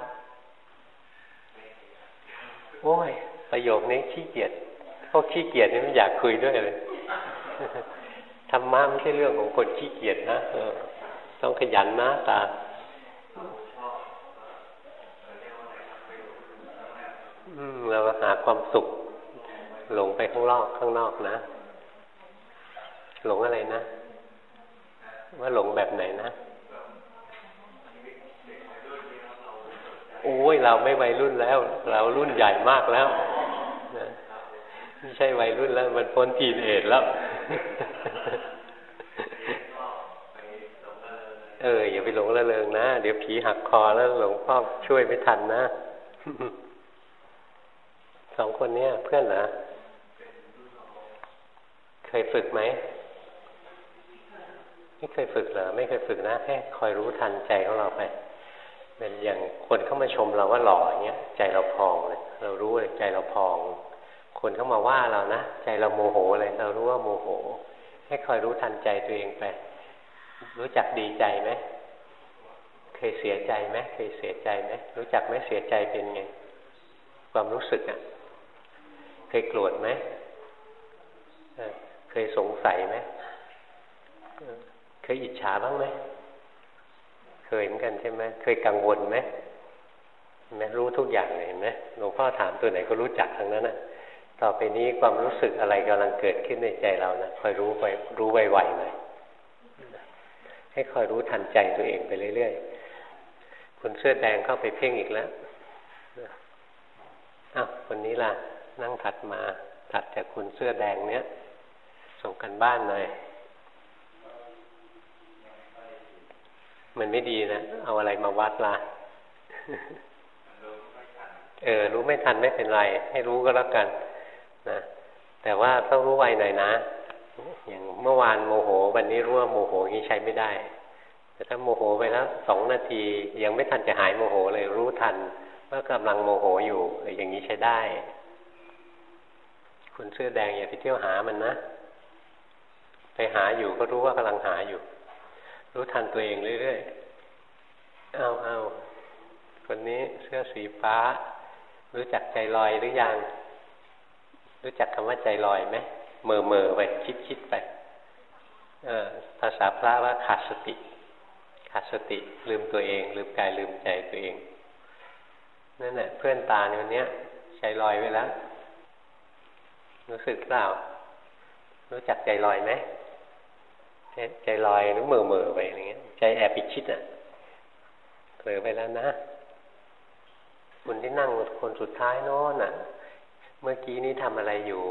โอ้ยประโยคนี้ขี้เกียจพวกขี้เกียจนี่ไม่อยากคุยด้วยเลยธรรมะไม่ใช่เรื่องของคนขี้เกียจนะต้องขยันนะตาเราหาความสุขหลงไปข้างนอกนะหลงอะไรนะว่าหลงแบบไหนนะโอ้ยเราไม่วัยรุ่นแล้วเรารุ่นใหญ่มากแล้วนะไม่ใช่วัยรุ่นแล้วมันพ้นทีนเอจแล้วอย่าไปหลงระเริงนะเดี๋ยวผีหักคอแล้วหลวงพ่อช่วยไม่ทันนะ2 คนนี้เพื่อนเหรอเคยฝึกไหมไม่เคยฝึกเหรอไม่เคยฝึกนะแค่คอยรู้ทันใจของเราไปเป็นอย่างคนเข้ามาชมเราว่าหล่ออย่างเงี้ยใจเราพองเลยเรารู้เลยใจเราพองคนเข้ามาว่าเรานะใจเราโมโหเลยเรารู้ว่าโมโหให้คอยรู้ทันใจตัวเองไปรู้จักดีใจไหมเคยเสียใจไหมเคยเสียใจไหมรู้จักไหมเสียใจเป็นไงความรู้สึกเคยโกรธไหมเคยสงสัยไหมเคยอิจฉาบ้างไหมเคยเหมือนกันใช่ไหมเคยกังวลไหมเห็นไหมรู้ทุกอย่างเลยเห็นไหมหลวงพ่อถามตัวไหนก็รู้จักทั้งนั้นต่อไปนี้ความรู้สึกอะไรกำลังเกิดขึ้นในใจเรานะคอยรู้ไปรู้ไวๆหน่อยให้คอยรู้ทันใจตัวเองไปเรื่อยๆคนเสื้อแดงเข้าไปเพ่งอีกแล้วคนนี้ล่ะนั่งถัดมาถัดจากคุณเสื้อแดงเนี้ยส่งกันบ้านหน่อยมันไม่ดีนะเอาอะไรมาวัดล่ะรู้ไม่ทันไม่เป็นไรให้รู้ก็แล้วกันนะแต่ว่าต้องรู้ไวหน่อยนะอย่างเมื่อวานโมโหวันนี้รู้ว่าโมโหนี้ใช้ไม่ได้แต่ถ้าโมโหไปแล้ว2 นาทียังไม่ทันจะหายโมโหเลยรู้ทันว่ากำลังโมโหอยู่อย่างนี้ใช้ได้คุณเสื้อแดงอย่าไปเที่ยวหามันนะไปหาอยู่ก็รู้ว่ากำลังหาอยู่รู้ทันตัวเองเรื่อยๆเอาคนนี้เสื้อสีฟ้ารู้จักใจลอยหรือยังรู้จักคำว่าใจลอยไหมเม่อไปคิดไปภาษาพระว่าขาดสติลืมตัวเองลืมกายลืมใจตัวเองนั่นแหละเพื่อนตาในวันนี้ใจลอยไว้แล้วรู้สึกเปล่ารู้จักใจลอยไหมใจลอยหรือเม่อไปอย่างเงี้ยใจแอบไปคิดเผลอไปแล้วนะคุณที่นั่งคนสุดท้ายโน้นเมื่อกี้นี้ทำอะไรอยู่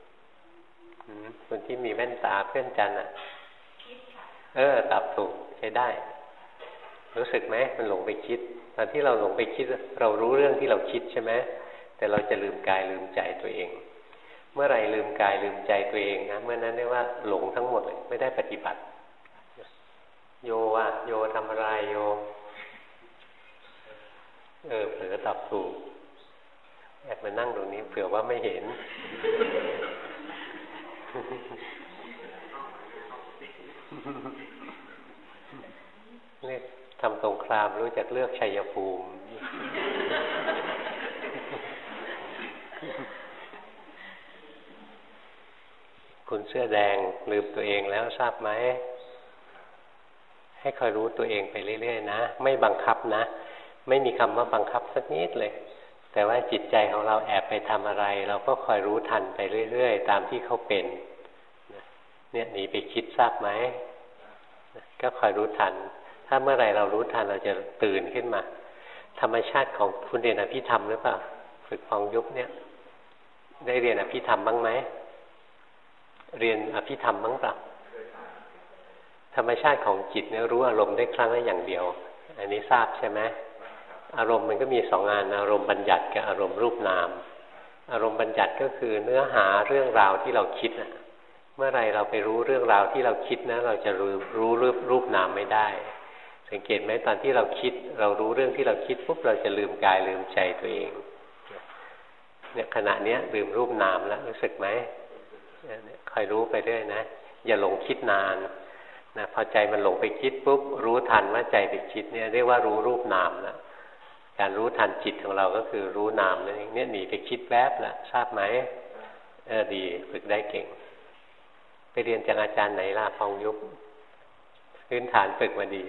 คนที่มีแว่นตาเพื่อนจันตอบถูกใช้ได้รู้สึกไหมมันหลงไปคิดตอนที่เราหลงไปคิดเรารู้เรื่องที่เราคิดใช่ไหมแต่เราจะลืมกายลืมใจตัวเองเมื่อไรลืมกายลืมใจตัวเองนะเมื่อนั้นเรียกว่าหลงทั้งหมดเลยไม่ได้ปฏิบัติโยทำอะไรโยเผลอตอบถูกแอบมานั่งตรงนี้เผื่อว่าไม่เห็นเรียกทำสงครามรู้จักเลือกชัยภูมิคุณเสื้อแดงลืมตัวเองแล้วทราบไหมให้คอยรู้ตัวเองไปเรื่อยๆนะไม่บังคับนะไม่มีคำว่าบังคับสักนิดเลยแต่ว่าจิตใจของเราแอบไปทำอะไรเราก็คอยรู้ทันไปเรื่อยๆตามที่เขาเป็นเนี่ยหนีไปคิดทราบไหมก็คอยรู้ทันถ้าเมื่อไหร่เรารู้ทันเราจะตื่นขึ้นมาธรรมชาติของคุณเรียนอภิธรรมหรือเปล่าฝึกพองยุบเนี่ยได้เรียนอภิธรรมบ้างไหมเรียนอภิธรรมบ้างเปล่าธรรมชาติของจิตเนี่ยรู้อารมณ์ได้ครั้งละอย่างเดียวอันนี้ทราบใช่ไหมอารมณ์มันก็มี2 งานอารมณ์บัญญัติกับอารมณ์รูปนามอารมณ์บัญญัติก็คือเนื้อหาเรื่องราวที่เราคิดเมื่อไรเราไปรู้เรื่องราวที่เราคิดนะเราจะรู้รูปนามไม่ได้สังเกตไหมตอนที่เราคิดเรารู้เรื่องที่เราคิดปุ๊บเราจะลืมกายลืมใจตัวเองเนี่ยขณะเนี้ยลืมรูปนามแล้วรู้สึกไหมคอยรู้ไปเรื่อยนะอย่าหลงคิดนานนะพอใจมันหลงไปคิดปุ๊บรู้ทันว่าใจไปคิดเนี่ยเรียกว่ารู้รูปนามแล้วการรู้ทันจิตของเราก็คือรู้นามนั่นเองเนี่ยหนีไปคิดแวบแล้วทราบไหมดีฝึกได้เก่งไปเรียนจากอาจารย์ไหนล่ะพองยุบพื้นฐานฝึกมาดี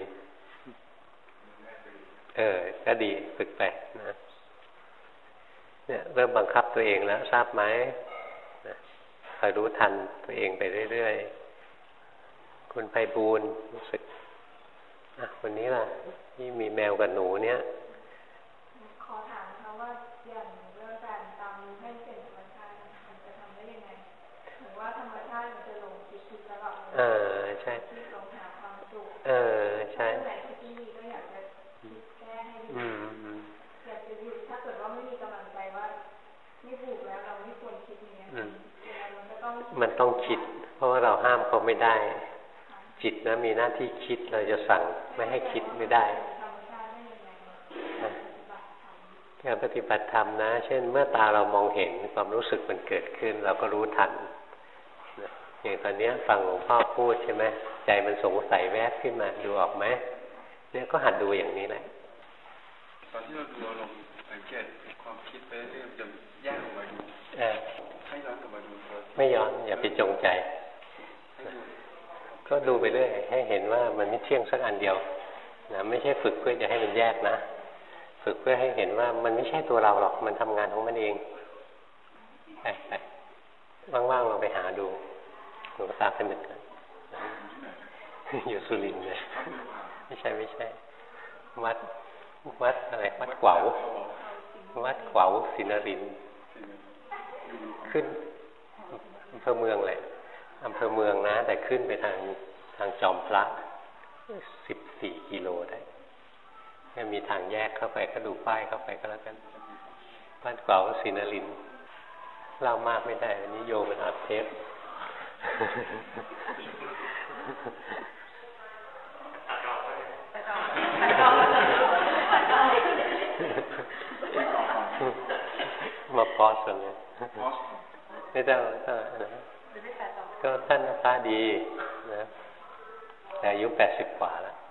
ก็ดีฝึกไปนะเนี่ยเริ่มบังคับตัวเองแล้วทราบไหมคอยรู้ทันตัวเองไปเรื่อยๆคุณไพบูลย์รู้สึกวันนี้ล่ะที่มีแมวกับหนูเนี่ยขอถามค่ะว่าอย่างเรื่องการตามรู้ให้เป็นธรรมชาติมันจะทำได้ยังไงถึงว่าธรรมชาติมันจะหลงคิดตลอดใช่ที่หลงหาความสุขใช่ไหนที่มีก็อยากจะแก้ให้อยากจะหยุดถ้าเกิดว่าไม่มีกำลังใจว่าไม่ถูกแล้วเราไม่ควรคิดอย่างเงี้ยมันต้องคิดเพราะว่าเราห้ามเขาไม่ได้จิตนะมีหน้าที่คิดเราจะสั่งไม่ให้คิดไม่ได้การปฏิบัติธรรมนะเช่นเมื่อตาเรามองเห็นความรู้สึกมันเกิดขึ้นเราก็รู้ทันอย่างตอนนี้ฟังหลวงพ่อพูดใช่ไหมใจมันสงสัยแวบขึ้นมาดูออกไหมเนี่ยก็หัดดูอย่างนี้แหละตอนที่เราดูลงสังเกตความคิดไปเรื่อยๆจะแยกออกมาดูให้ย้อนกลับมาดูไม่ย้อนอย่าไปจงใจก็ดูไปเรื่อยให้เห็นว่ามันไม่เที่ยงสักอันเดียวนะไม่ใช่ฝึกเพื่อจะให้มันแยกนะฝึกเพื่อให้เห็นว่ามันไม่ใช่ตัวเราหรอกมันทำงานของมันเองไปว่างๆเราไปหาดูหลวงตาผนึกอยู่สุรินทร์เลยไม่ใช่วัดอะไรวัดเกวาศรีนรินทร์ขึ้นอำเภอเมืองเลยอำเภอเมืองนะแต่ขึ้นไปทางจอมพระ14 กิโลได้มีทางแยกเข้าไปก็ดูป้ายเข้าไปก็แล้วกันบ้านเก่าศรีนรินทร์เล่ามากไม่ได้วันนี้โยมมันอัดเทปมาพอสเลยไม่ต้องก็ท่านตาดีนะแต่อายุ80 กว่าแล้ว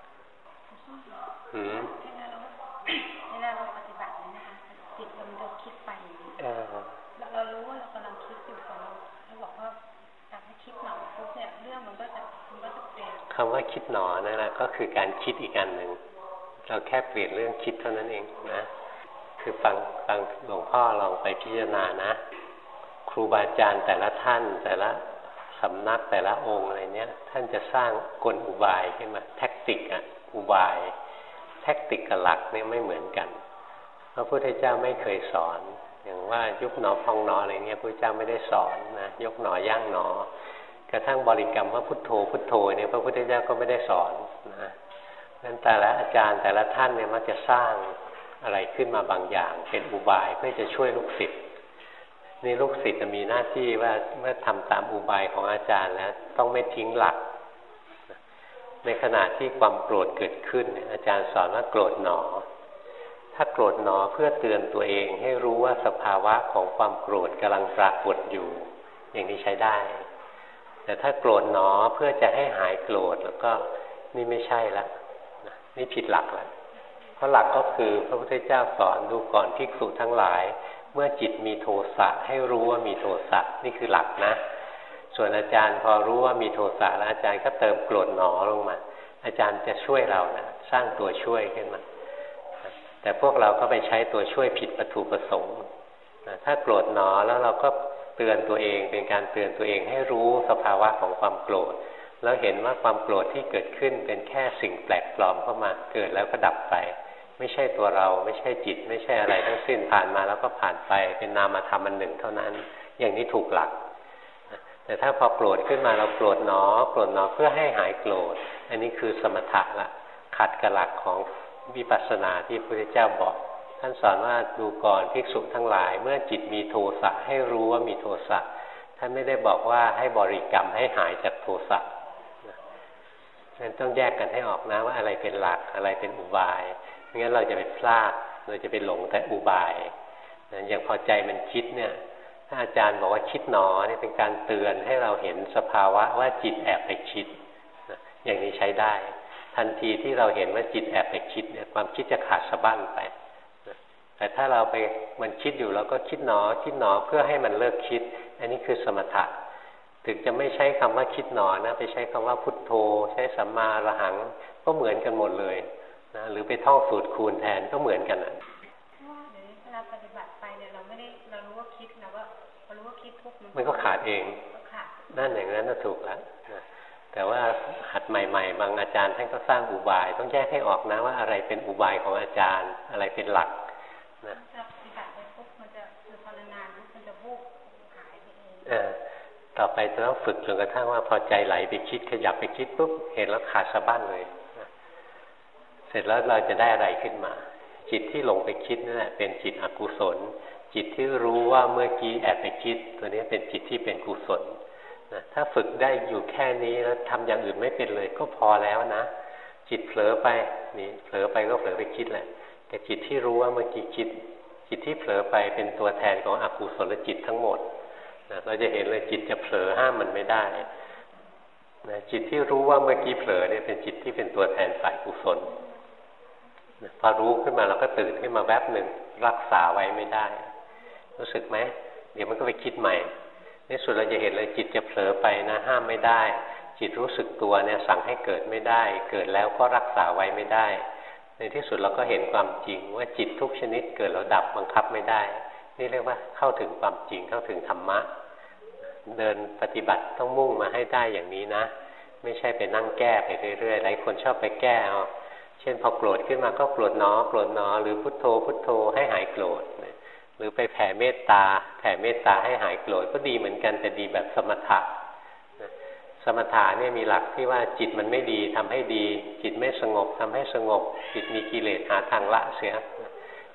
เวลาเราปฏิบัตินะคะจิตมันจะคิดไปเรารู้ว่าเรากำลังคิดอยู่แต่เราบอกว่าการให้คิดหน่อยปุ๊บเนี่ยเรื่องมันก็จะเปลี่ยนคำว่าคิดหนอนั่นแหละก็คือการคิดอีกอันหนึ่งเราแค่เปลี่ยนเรื่องคิดเท่านั้นเองนะคือฟังหลวงพ่อลองไปพิจารณานะครูบาอาจารย์แต่ละท่านแต่ละสำนักแต่ละองค์อะไรเนี้ยท่านจะสร้างกลอุบายขึ้นมาแท็กติกอุบายแท็กติกกับหลักเนี่ยไม่เหมือนกันพระพุทธเจ้าไม่เคยสอนอย่างว่ายุบหนอพองหนออะไรเงี้ยพระพุทธเจ้าไม่ได้สอนนะยกหนอย่างหนอกระทั่งบริกรรมว่าพุทโธพุทโธเนี่ยพระพุทธเจ้าก็ไม่ได้สอนนะนั้นแต่ละอาจารย์แต่ละท่านเนี่ยมักจะสร้างอะไรขึ้นมาบางอย่างเป็นอุบายเพื่อจะช่วยลูกศิษย์นี่ลูกศิษย์จะมีหน้าที่ว่าเมื่อทำตามอุบายของอาจารย์แล้วต้องไม่ทิ้งหลักในขณะที่ความโกรธเกิดขึ้นอาจารย์สอนว่าโกรธหนอถ้าโกรธหนอเพื่อเตือนตัวเองให้รู้ว่าสภาวะของความโกรธกำลังปรากฏอยู่อย่างนี้ใช้ได้แต่ถ้าโกรธหนอเพื่อจะให้หายโกรธแล้วก็นี่ไม่ใช่ละนี่ผิดหลักแล้วเพราะหลักก็คือพระพุทธเจ้าสอนดูก่อนภิกษุทั้งหลายเมื่อจิตมีโทสะให้รู้ว่ามีโทสะนี่คือหลักนะส่วนอาจารย์พอรู้ว่ามีโทสะแล้วอาจารย์ก็เติมโกรธหนอลงมาอาจารย์จะช่วยเรานะสร้างตัวช่วยขึ้นมาแต่พวกเราก็ไปใช้ตัวช่วยผิดวัตถุประสงค์ถ้าโกรธหนอแล้วเราก็เตือนตัวเองเป็นการเตือนตัวเองให้รู้สภาวะของความโกรธแล้วเห็นว่าความโกรธที่เกิดขึ้นเป็นแค่สิ่งแปลกปลอมเข้ามาเกิดแล้วก็ดับไปไม่ใช่ตัวเราไม่ใช่จิตไม่ใช่อะไรทั้งสิ้นผ่านมาแล้วก็ผ่านไปเป็นนามธรรมอันหนึ่งเท่านั้นอย่างนี้ถูกหลักแต่ถ้าพอโกรธขึ้นมาเราโกรธหนอเพื่อให้หายโกรธอันนี้คือสมถะละขัดกับหลักของวิปัสสนาที่พระพุทธเจ้าบอกท่านสอนว่าดูก่อนภิกษุทั้งหลายเมื่อจิตมีโทสะให้รู้ว่ามีโทสะท่านไม่ได้บอกว่าให้บริกรรมให้หายจากโทสะนั้นต้องแยกกันให้ออกนะว่าอะไรเป็นหลักอะไรเป็นอุบายไม่งั้นเราจะไปพลาดเราจะไปหลงแต่อุบายอย่างพอใจมันคิดเนี่ยถ้าอาจารย์บอกว่าคิดหนอนี่เป็นการเตือนให้เราเห็นสภาวะว่าจิตแอบไปคิดอย่างนี้ใช้ได้ทันทีที่เราเห็นว่าจิตแอบไปคิดเนี่ยความคิดจะขาดสะบั้นไปแต่ถ้าเราไปมันคิดอยู่เราก็คิดหนอเพื่อให้มันเลิกคิดอันนี้คือสมถะถึงจะไม่ใช้คำว่าคิดหนอนะไปใช้คำว่าพุทโธใช้สัมมาอรหังก็เหมือนกันหมดเลยนะหรือไปท่องสูตรคูณแทนก็เหมือนกันนะว่าเดี๋ยวเวลาปฏิบัติไปเนี่ยเรารู้ว่าคิดนะว่าพอรู้ว่าคิดทุกมันก็ขาดเองนั่นอย่างนั้นน่ะถูกแล้วนะแต่ว่าหัดใหม่ๆบางอาจารย์ท่านก็สร้างอุบายต้องแยกให้ออกนะว่าอะไรเป็นอุบายของอาจารย์อะไรเป็นหลักนะปฏิบัติไปปุ๊บมันจะพอนานๆมันจะวูบหายไปเองต่อไปจะต้องฝึกจนกระทั่งว่าพอใจไหลไปคิดขยับไปคิดปุ๊บเห็นแล้วขาดสะบั้นเลยเสร็จแล้วเราจะได้อะไรขึ้นมาจิตที่หลงไปคิดนั่นแหละเป็นจิตอกุศลจิตที่รู้ว่าเมื่อกี้แอบไปคิดตัวนี้เป็นจิตที่เป็นกุศลนะถ้าฝึกได้อยู่แค่นี้แล้วทำอย่างอื่นไม่เป็นเลยก็พอแล้วนะจิตเผลอไปนี่เผลอไปก็เผลอไปคิดแหละแต่จิตที่รู้ว่าเมื่อกี้คิดจิตที่เผลอไปเป็นตัวแทนของอกุศลจิตทั้งหมดนะเราจะเห็นเลยจิตจะเผลอห้ามมันไม่ได้นะจิตที่รู้ว่าเมื่อกี้เผลอเนี่ยเป็นจิตที่เป็นตัวแทนฝ่ายกุศลพอรู้ขึ้นมาเราก็ตื่นขึ้นมาแวบหนึ่งรักษาไว้ไม่ได้รู้สึกไหมเดี๋ยวมันก็ไปคิดใหม่ในสุดเราจะเห็นเลยจิตจะเผลอไปนะห้ามไม่ได้จิตรู้สึกตัวเนี่ยสั่งให้เกิดไม่ได้เกิดแล้วก็รักษาไว้ไม่ได้ในที่สุดเราก็เห็นความจริงว่าจิตทุกชนิดเกิดแล้วดับบังคับไม่ได้นี่เรียกว่าเข้าถึงความจริงเข้าถึงธรรมะเดินปฏิบัติต้องมุ่งมาให้ได้อย่างนี้นะไม่ใช่ไปนั่งแก้ไปเรื่อยๆหลายคนชอบไปแก้เช่นพอโกรธขึ้นมาก็โกรธหนอหรือพุทโธให้หายโกรธหรือไปแผ่เมตตาให้หายโกรธก็ดีเหมือนกันแต่ดีแบบสมถะสมถะเนี่ยมีหลักที่ว่าจิตมันไม่ดีทำให้ดีจิตไม่สงบทำให้สงบจิตมีกิเลสหาทางละเสีย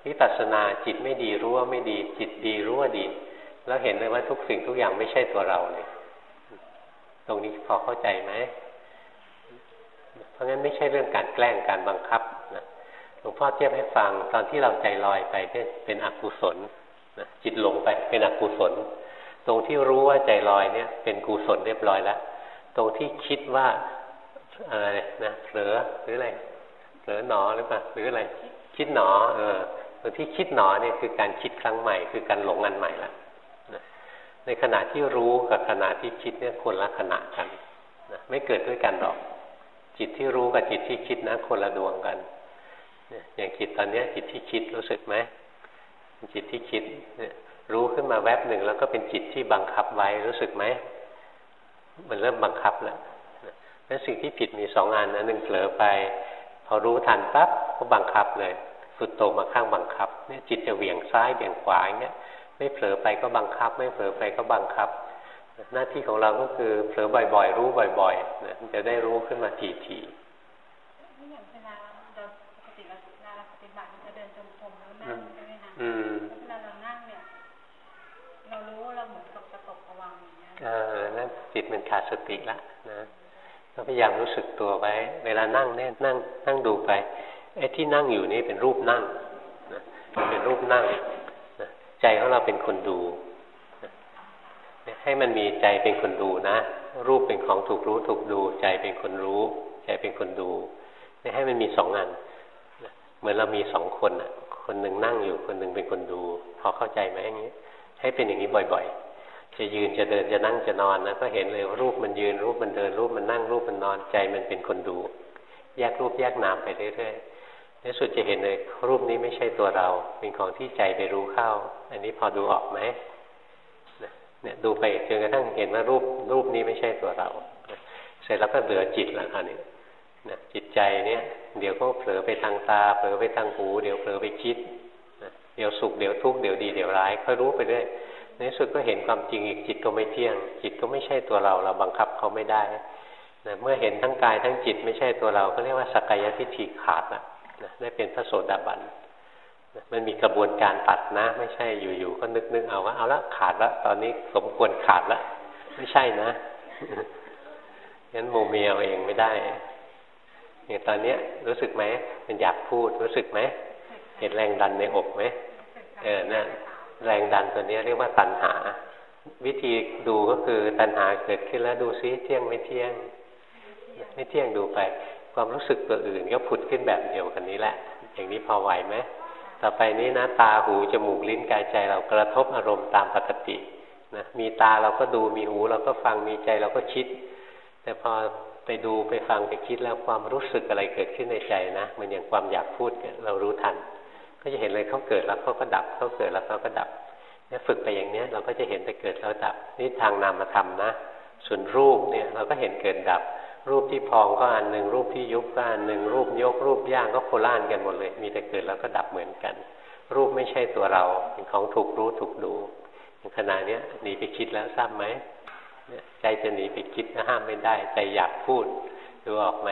วิปัสสนาจิตไม่ดีรู้ว่าไม่ดีจิตดีรู้ว่าดีแล้วเห็นเลยว่าทุกสิ่งทุกอย่างไม่ใช่ตัวเราเลยตรงนี้พอเข้าใจไหมเพราะงั้นไม่ใช่เรื่องการแกล้งการบังคับนะหลวงพ่อเทียบให้ฟังตอนที่เราใจลอยไปเป็นอกุศลนะจิตหลงไปเป็นอกุศลตรงที่รู้ว่าใจลอยเนี่ยเป็นกุศลเรียบร้อยแล้วตรงที่คิดว่าอะไรนะเผลอหรืออะไรเผลอหนอหรือเปล่าหรืออะไรคิดหนอตรงที่คิดหนอเนี่ยคือการคิดครั้งใหม่คือการหลงอันใหม่ละในขณะที่รู้กับขณะที่คิดเนี่ยคนละขณะกันนะไม่เกิดด้วยกันหรอกจิตที่รู้กับจิตที่คิดนะคนละดวงกันอย่างจิตตอนนี้จิตที่คิดรู้สึกไหมจิตที่คิดเนี่ยรู้ขึ้นมาแวบหนึ่งแล้วก็เป็นจิตที่บังคับไว้รู้สึกไหมมันเริ่มบังคับแล้วนั้นสิ่งที่ผิดมีสองอันนะหนึ่งเผลอไปพอรู้ทันปั๊บก็บังคับเลยสุดโต่งมาข้างบังคับเนี่ยจิตจะเหวี่ยงซ้ายเหวี่ยงขวาอย่างเงี้ยไม่เผลอไปก็บังคับไม่เผลอไปก็บังคับหน้าที่ของเราก็คือเผลอบ่อยๆรู้บ่อยๆนะจะได้รู้ขึ้นมาทีๆนี่อย่างเวลาเราปกติเวลาเราปฏิบัติเราเดินจงกรมแล้วนั่งใช่ไหมคะเวลาเรานั่งเนี่ยเรารู้เราเหมือนกับจะตกผวังค์อย่างเงี้ยนั่นจิตมันขาดสติละนะก็พยายามรู้สึกตัวไว้เวลานั่งเนี่ยนั่งดูไปไอ้ที่นั่งอยู่นี่เป็นรูปนั่งนะเป็นรูปนั่งนะใจของเราเป็นคนดูนะให้มันมีใจเป็นคนดูนะรูปเป็นของถูกรู้ถูกดูใจเป็นคนรู้ใจเป็นคนดูนี่ให้มันมีสองอันนะเหมือนเรามีสองคนนะคนหนึ่งนั่งอยู่คนหนึ่งเป็นคนดูพอเข้าใจไหมอย่างนี้ให้เป็นอย่างนี้บ่อยๆจะยืนจะเดินจะนั่งจะนอนนะก็เห็นเลยว่ารูปมันยืนรูปมันเดินรูปมันนั่งรูปมันนอนใจมันเป็นคนดูแยกรูปแยกนามไปเรื่อยๆในสุดจะเห็นเลยรูปนี้ไม่ใช่ตัวเราเป็นของที่ใจไปรู้เข้าอันนี้พอดูออกไหมเนี่ยดูไปจนกระทั่งเห็นว่ารูปนี้ไม่ใช่ตัวเราเสร็จแล้วก็เหลือจิตแล้วค่ะนี่นะจิตใจเนี่ยเดี๋ยวก็เผลอไปทางตาเผลอไปทางหูเดี๋ยวเผลอไปคิดเดี๋ยวสุขเดี๋ยวทุกข์เดี๋ยวดีเดี๋ยวร้ายค่อยรู้ไปเรื่อยในสุดก็เห็นความจริงอีกจิตก็ไม่เที่ยงจิตก็ไม่ใช่ตัวเราบังคับเขาไม่ได้นะเมื่อเห็นทั้งกายทั้งจิตไม่ใช่ตัวเราก็เรียกว่าสักกายทิฏฐิขาดนะได้เป็นพระโสดาบันมันมีกระบวนการตัดนะไม่ใช่อยู่ๆก็นึกเอาว่าเอาละขาดละตอนนี้สมควรขาดละไม่ใช่นะงั้นโมเมเอาเองไม่ได้อย่างตอนนี้รู้สึกไหมมันอยากพูดรู้สึกไหมเห็นแรงดันในอกไหมนั่นแรงดันตัวนี้เรียกว่าตัณหาวิธีดูก็คือตัณหาเกิดขึ้นแล้วดูซิเที่ยงไม่เที่ยงไม่เที่ยงดูไปความรู้สึกตัวอื่นก็ผุดขึ้นแบบเดียวกันนี้แหละอย่างนี้พอไหวไหมต่อไปนี้นะตาหูจมูกลิ้นกายใจเรากระทบอารมณ์ตามปกตินะมีตาเราก็ดูมีหูเราก็ฟังมีใจเราก็คิดแต่พอไปดูไปฟังไปคิดแล้วความรู้สึกอะไรเกิดขึ้นในใจนะมันอย่างความอยากพูดเรารู้ทันก็จะเห็นเลยเขาเกิดแล้วเขาก็ดับเขาเกิดแล้วเขาก็ดับเนี่ยฝึกไปอย่างนี้เราก็จะเห็นแต่เกิดแล้วดับนี่ทางนามธรรมนะส่วนรูปเนี่ยเราก็เห็นเกิดดับรูปที่พองก็อันหนึ่งรูปที่ยุบก็อันหนึ่งรูปยกรูปย่างก็โคล่านกันหมดเลยมีแต่เกิดแล้วก็ดับเหมือนกันรูปไม่ใช่ตัวเราเป็นของถูกรู้ถูกดูขณะนี้หนีไปคิดแล้วทราบไหมใจจะหนีไปคิดก็ห้ามไม่ได้ใจอยากพูดดูออกไหม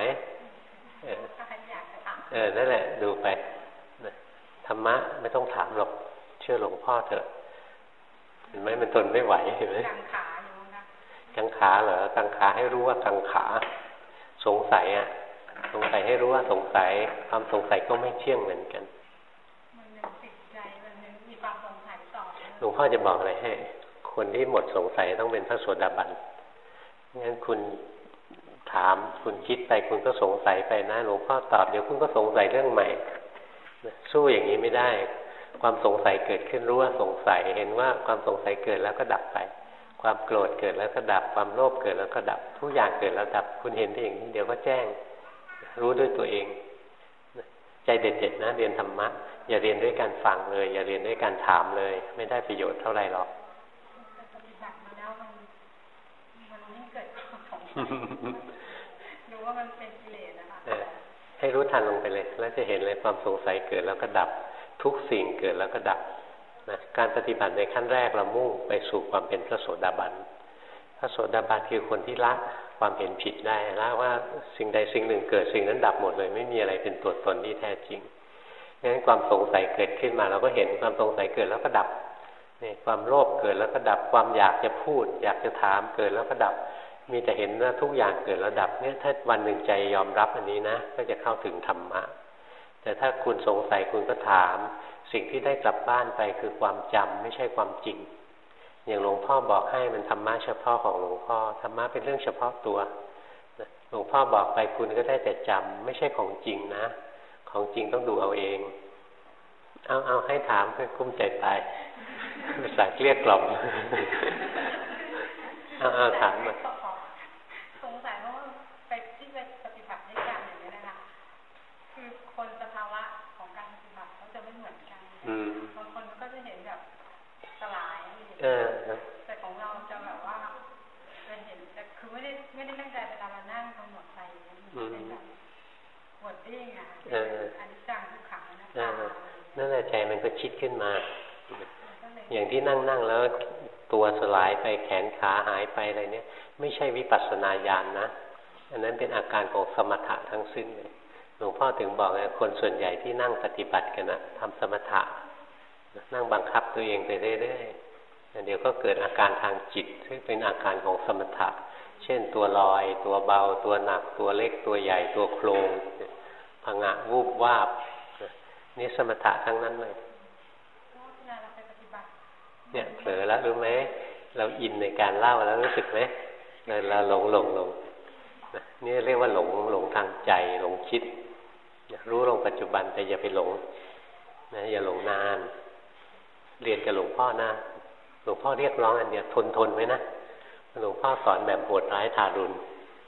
นั่นแหละดูไปธรรมะไม่ต้องถามหรอกเชื่อหลวงพ่อเถอะเห็นไหมมันทนไม่ไหวเห็นไหมกังขาอยู่นะกังขาเหรอกังขาให้รู้ว่ากังขาสงสัยสงสัยให้รู้ว่าสงสัยความสงสัยก็ไม่เที่ยงเหมือนกันมันยังติดใจมันยังมีความสงสัยต่อหลวงพ่อจะบอกอะไรให้คนที่หมดสงสัยต้องเป็นพระโสดาบันงั้นคุณถามคุณคิดไปคุณก็สงสัยไปนะหลวงพ่อตอบเดี๋ยวคุณก็สงสัยเรื่องใหม่สู้อย่างนี้ไม่ได้ความสงสัยเกิดขึ้นรู้ว่าสงสัยเห็นว่าความสงสัยเกิดแล้วก็ดับไปความโกรธเกิดแล้วก็ดับความโลภเกิดแล้วก็ดับทุกอย่างเกิดแล้วดับคุณเห็นได้อย่างนี้เดี๋ยวก็แจ้งรู้ด้วยตัวเองใจเด็ดๆนะเรียนธรรมะอย่าเรียนด้วยการฟังเลยอย่าเรียนด้วยการถามเลยไม่ได้ประโยชน์เท่าไหร่หรอกปฏิบัติมาแล้วมันไม่เกิดความสงสัยรู้ว่ามันเป็นกิเลสนะคะให้รู้ทันลงไปเลยแล้วจะเห็นเลยความสงสัยเกิดแล้วก็ดับทุกสิ่งเกิดแล้วก็ดับนะการปฏิบัติในขั้นแรกเรามุ่งไปสู่ความเป็นพระโสดาบันพระโสดาบันคือคนที่ละความเห็นผิดได้ละว่าสิ่งใดสิ่งหนึ่งเกิดสิ่งนั้นดับหมดเลยไม่มีอะไรเป็นตัวตนที่แท้จริงงั้นความสงสัยเกิดขึ้นมาเราก็เห็นความสงสัยเกิดแล้วก็ดับนี่ความโลภเกิดแล้วก็ดับความอยากจะพูดอยากจะถามเกิดแล้วก็ดับมีแต่เห็นว่าทุกอย่างเกิดแล้วดับเนี่ยถ้าวันหนึ่งใจยอมรับอันนี้นะก็จะเข้าถึงธรรมะแต่ถ้าคุณสงสัยคุณก็ถามสิ่งที่ได้กลับบ้านไปคือความจำไม่ใช่ความจริงอย่างหลวงพ่อบอกให้มันธรรมะเฉพาะของหลวงพ่อธรรมะเป็นเรื่องเฉพาะตัวหลวงพ่อบอกไปคุณก็ได้แต่จำไม่ใช่ของจริงนะของจริงต้องดูเอาเองเอาให้ถามเพื่อคุ้มใจตายภาษาเกลี้ยกล่อมเอาถามมาสงสัยว่าไปที่ไปปฏิบัติด้วยกันอย่างนี้นะคะคือคนสภาวะของการปฏิบัติเขาจะไม่เหมือนกันบางคนก็จะเห็นแบบสลายแต่ของเราจะแบบว่าจะเห็นแต่คือไม่ได้ตั้งใจเวลาเรานั่งกำหนดใจมันเป็นแบบปวดดิ้งอ่ะอันนี้จังทุกขังนะนั่นแหละใจมันก็คิดขึ้นมาอย่างที่นั่งแล้วตัวสลายไปแขนขาหายไปอะไรเนี่ยไม่ใช่วิปัสสนาญาณนะอันนั้นเป็นอาการของสมถะทั้งสิ้นเลยหลวงพ่อถึงบอกไงคนส่วนใหญ่ที่นั่งปฏิบัติกันนะทำสมถะนั่งบังคับตัวเองไปเรื่อยๆเดี๋ยวก็เกิดอาการทางจิตซึ่งเป็นอาการของสมถะเช่นตัวลอยตัวเบาตัวหนักตัวเล็กตัวใหญ่ตัวโครงผงะวูบวาบนี่สมถะทั้งนั้นเลยเนี่ยเผลอแล้วรู้ไหมเราอินในการเล่าแล้วรู้สึกไหมเราหลงนี่เรียกว่าหลงทางใจหลงคิดรู้ลงปัจจุบันแต่อย่าไปหลงนะอย่าหลงนานเรียนกับหลวงพ่อนะหลวงพ่อเรียกร้องอันเดียวทนไว้นะหลวงพ่อสอนแบบโหดร้ายทารุณ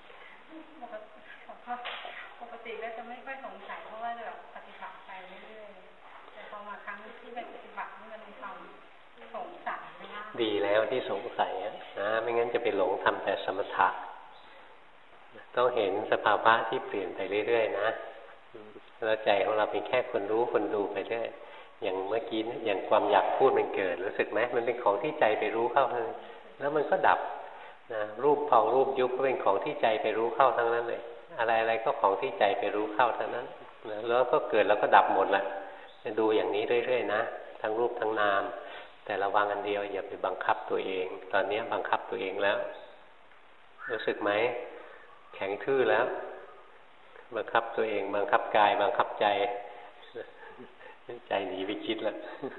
ปกติก็จะไม่ค่อยสงสัยเพราะว่าแบบปฏิบัติไปเรื่อยๆแต่พอมาครั้งที่ไปปฏิบัติมันมีความสงสัยดีแล้วที่สงสัยนะไม่งั้นจะไปหลงทำแต่สมถะต้องเห็นสภาวะที่เปลี่ยนไปเรื่อยๆนะแล้วใจของเราเป็นแค่คนรู้คนดูไปเรื่อยอย่างเมื่อกี้อย่างความอยากพูดมันเกิดรู้สึกไหมมันเป็นของที่ใจไปรู้เข้าเลยแล้วมันก็ดับนะรูปพองรูปยุบก็เป็นของที่ใจไปรู้เข้าทั้งนั้นเลยอะไรก็ของที่ใจไปรู้เข้าทั้งนั้นนะแล้วก็เกิดแล้วก็ดับหมดแหละจะดูอย่างนี้เรื่อยๆนะทั้งรูปทั้งนามแต่ระวังอันเดียวอย่าไปบังคับตัวเองตอนนี้บังคับตัวเองแล้วรู้สึกไหมแข็งทื่อแล้วบังคับตัวเองบังคับกายบังคับใจใจหนีไปคิดแล้ว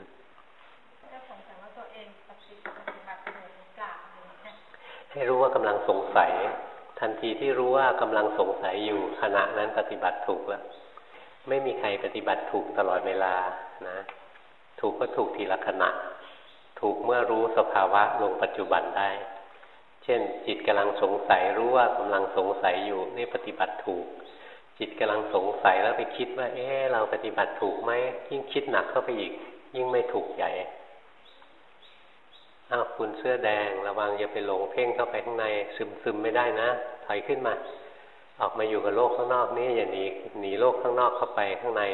ให้รู้ว่ากำลังสงสัยทันทีที่รู้ว่ากำลังสงสัยอยู่ขณะนั้นปฏิบัติถูกแล้วไม่มีใครปฏิบัติถูกตลอดเวลานะถูกก็ถูกทีละขณะถูกเมื่อรู้สภาวะลงปัจจุบันได้เช่นจิตกำลังสงสัยรู้ว่ากำลังสงสัยอยู่นี่ปฏิบัติถูกจิตกำลังสงสัยแล้วไปคิดว่าเราปฏิบัติถูกไหมยิ่งคิดหนักเข้าไปอีกยิ่งไม่ถูกใหญ่คุณเสื้อแดงระวังอย่าไปหลงเพ่งเข้าไปข้างในซึมไม่ได้นะถอยขึ้นมาออกมาอยู่กับโลกข้างนอกนี่อย่าหนีโลกข้างนอกเข้าไปข้างใน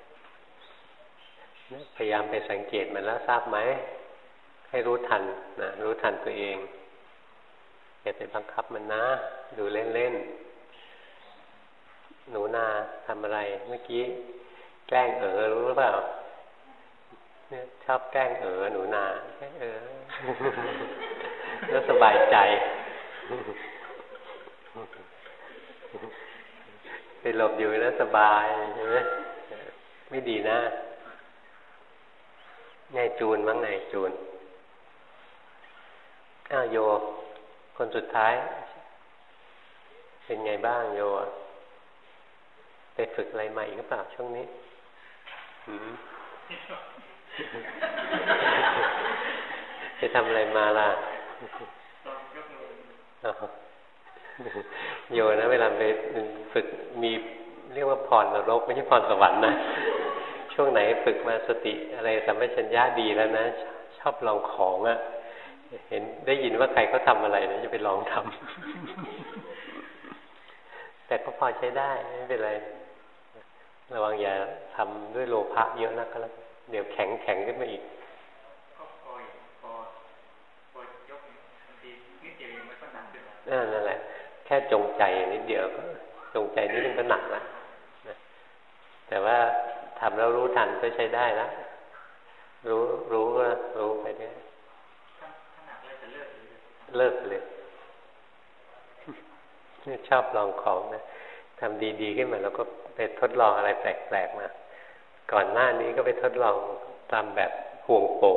พยายามไปสังเกตมันแล้วทราบไหมให้รู้ทันนะรู้ทันตัวเองอย่าไปบังคับมันนะดูเล่นๆหนูนาทำอะไรเมื่อกี้แกล้งรู้หรือเปล่าเนี่ยชอบแกล้งหนูนาแกล้งแล้วสบายใจไปหลบอยู่แล้วสบายใช่ไหมไม่ดีนะไงจูนมั้งไงจูนโยคนสุดท้ายเป็นไงบ้างโยไปฝึกอะไรใหม่หรือเปล่าช่วงนี้ไปทำอะไรมาล่ะโยนะเวลาไปฝึกมีเรียกว่าพรนรกไม่ใช่พรสวรรค์นะช่วงไหนฝึกมาสติอะไรสัมปชัญญะดีแล้วนะชอบลองของเห็นได้ยินว่าใครเขาทำอะไรนะจะไปลองทำแต่ก็พอใช้ได้ไม่เป็นไรระวังอย่าทำด้วยโลภะเยอะนะก็แล้วเดี๋ยวแข็งขึ้นมาอีกนั่นแหละแค่จงใจนิดเดียวก็จงใจนิดนึงก็หนักแล้วแต่ว่าทำแล้วรู้ทันก็ใช้ได้แล้วรู้ก็รู้ไปได้เลิกเลยนี่ชอบลองของนะทำดีๆขึ้นมาแล้วก็ไปทดลองอะไรแปลกๆมาก่อนหน้านี้ก็ไปทดลองตามแบบห่วงโป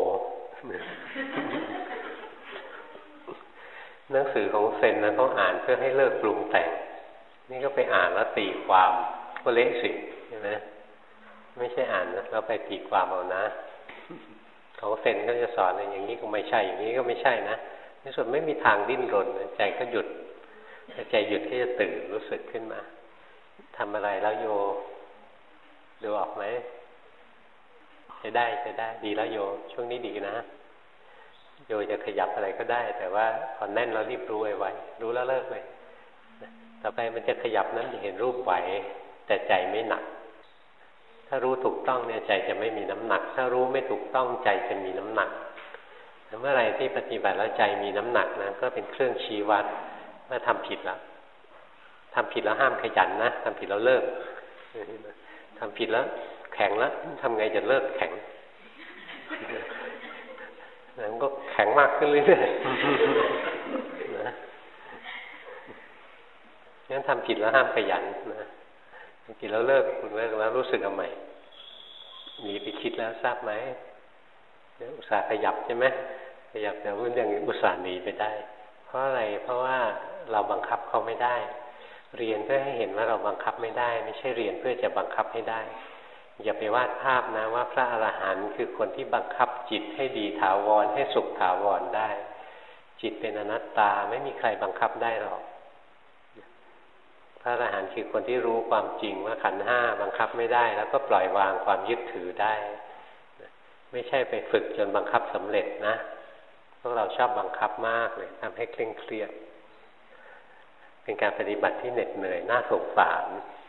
หนังสือของเซนนะเขาอ่านเพื่อให้เลิกปรุงแต่งนี่ก็ไปอ่านแล้วตีความก็เละสิใช่ไหมไม่ใช่อ่านนะเราไปตีความเอานะของเซนก็จะสอนอย่างนี้ก็ไม่ใช่อย่างนี้ก็ไม่ใช่นะในส่วนไม่มีทางดิ้นรนใจก็หยุดใจหยุดก็จะตื่นรู้สึกขึ้นมาทำอะไรแล้วโยดูออกไหมจะได้ดีแล้วโยช่วงนี้ดีนะโยจะขยับอะไรก็ได้แต่ว่าพอแน่นแล้วรีบรู้ไว้รู้แล้วเลิกเลยต่อไปมันจะขยับนั้นจะเห็นรูปไหวแต่ใจไม่หนักถ้ารู้ถูกต้องเนี่ยใจจะไม่มีน้ำหนักถ้ารู้ไม่ถูกต้องใจจะมีน้ำหนักเมื่อไรที่ปฏิบัติแล้วใจมีน้ำหนักนะก็เป็นเครื่องชี้วัดว่าทำผิดแล้วทำผิดแล้วห้ามขยันนะทำผิดแล้วเลิกทำผิดแล้วแข็งแล้วทำไงจะเลิกแข็งมันก็แข็งมากขึ้นเรื่อยๆนะงั้นทำผิดแล้วห้ามขยันนะทำผิดแล้วเลิกแล้วรู้สึกเอาใหม่หนีไปคิดแล้วทราบไหมอุตส่าห์ขยับใช่ไหมขยับแต่ว่ายังอุตส่าห์หนีไปได้เพราะอะไรเพราะว่าเราบังคับเขาไม่ได้เรียนเพื่อให้เห็นว่าเราบังคับไม่ได้ไม่ใช่เรียนเพื่อจะบังคับให้ได้อย่าไปวาดภาพนะว่าพระอรหันต์คือคนที่บังคับจิตให้ดีถาวรให้สุขถาวรได้จิตเป็นอนัตตาไม่มีใครบังคับได้หรอกพระอรหันต์คือคนที่รู้ความจริงว่าขันธ์ห้าบังคับไม่ได้แล้วก็ปล่อยวางความยึดถือได้ไม่ใช่ไปฝึกจนบังคับสำเร็จนะพวกเราชอบบังคับมากเลยทำให้เคร่งเครียดเป็นการปฏิบัติที่เหน็ดเหนื่อยน่าสงสาร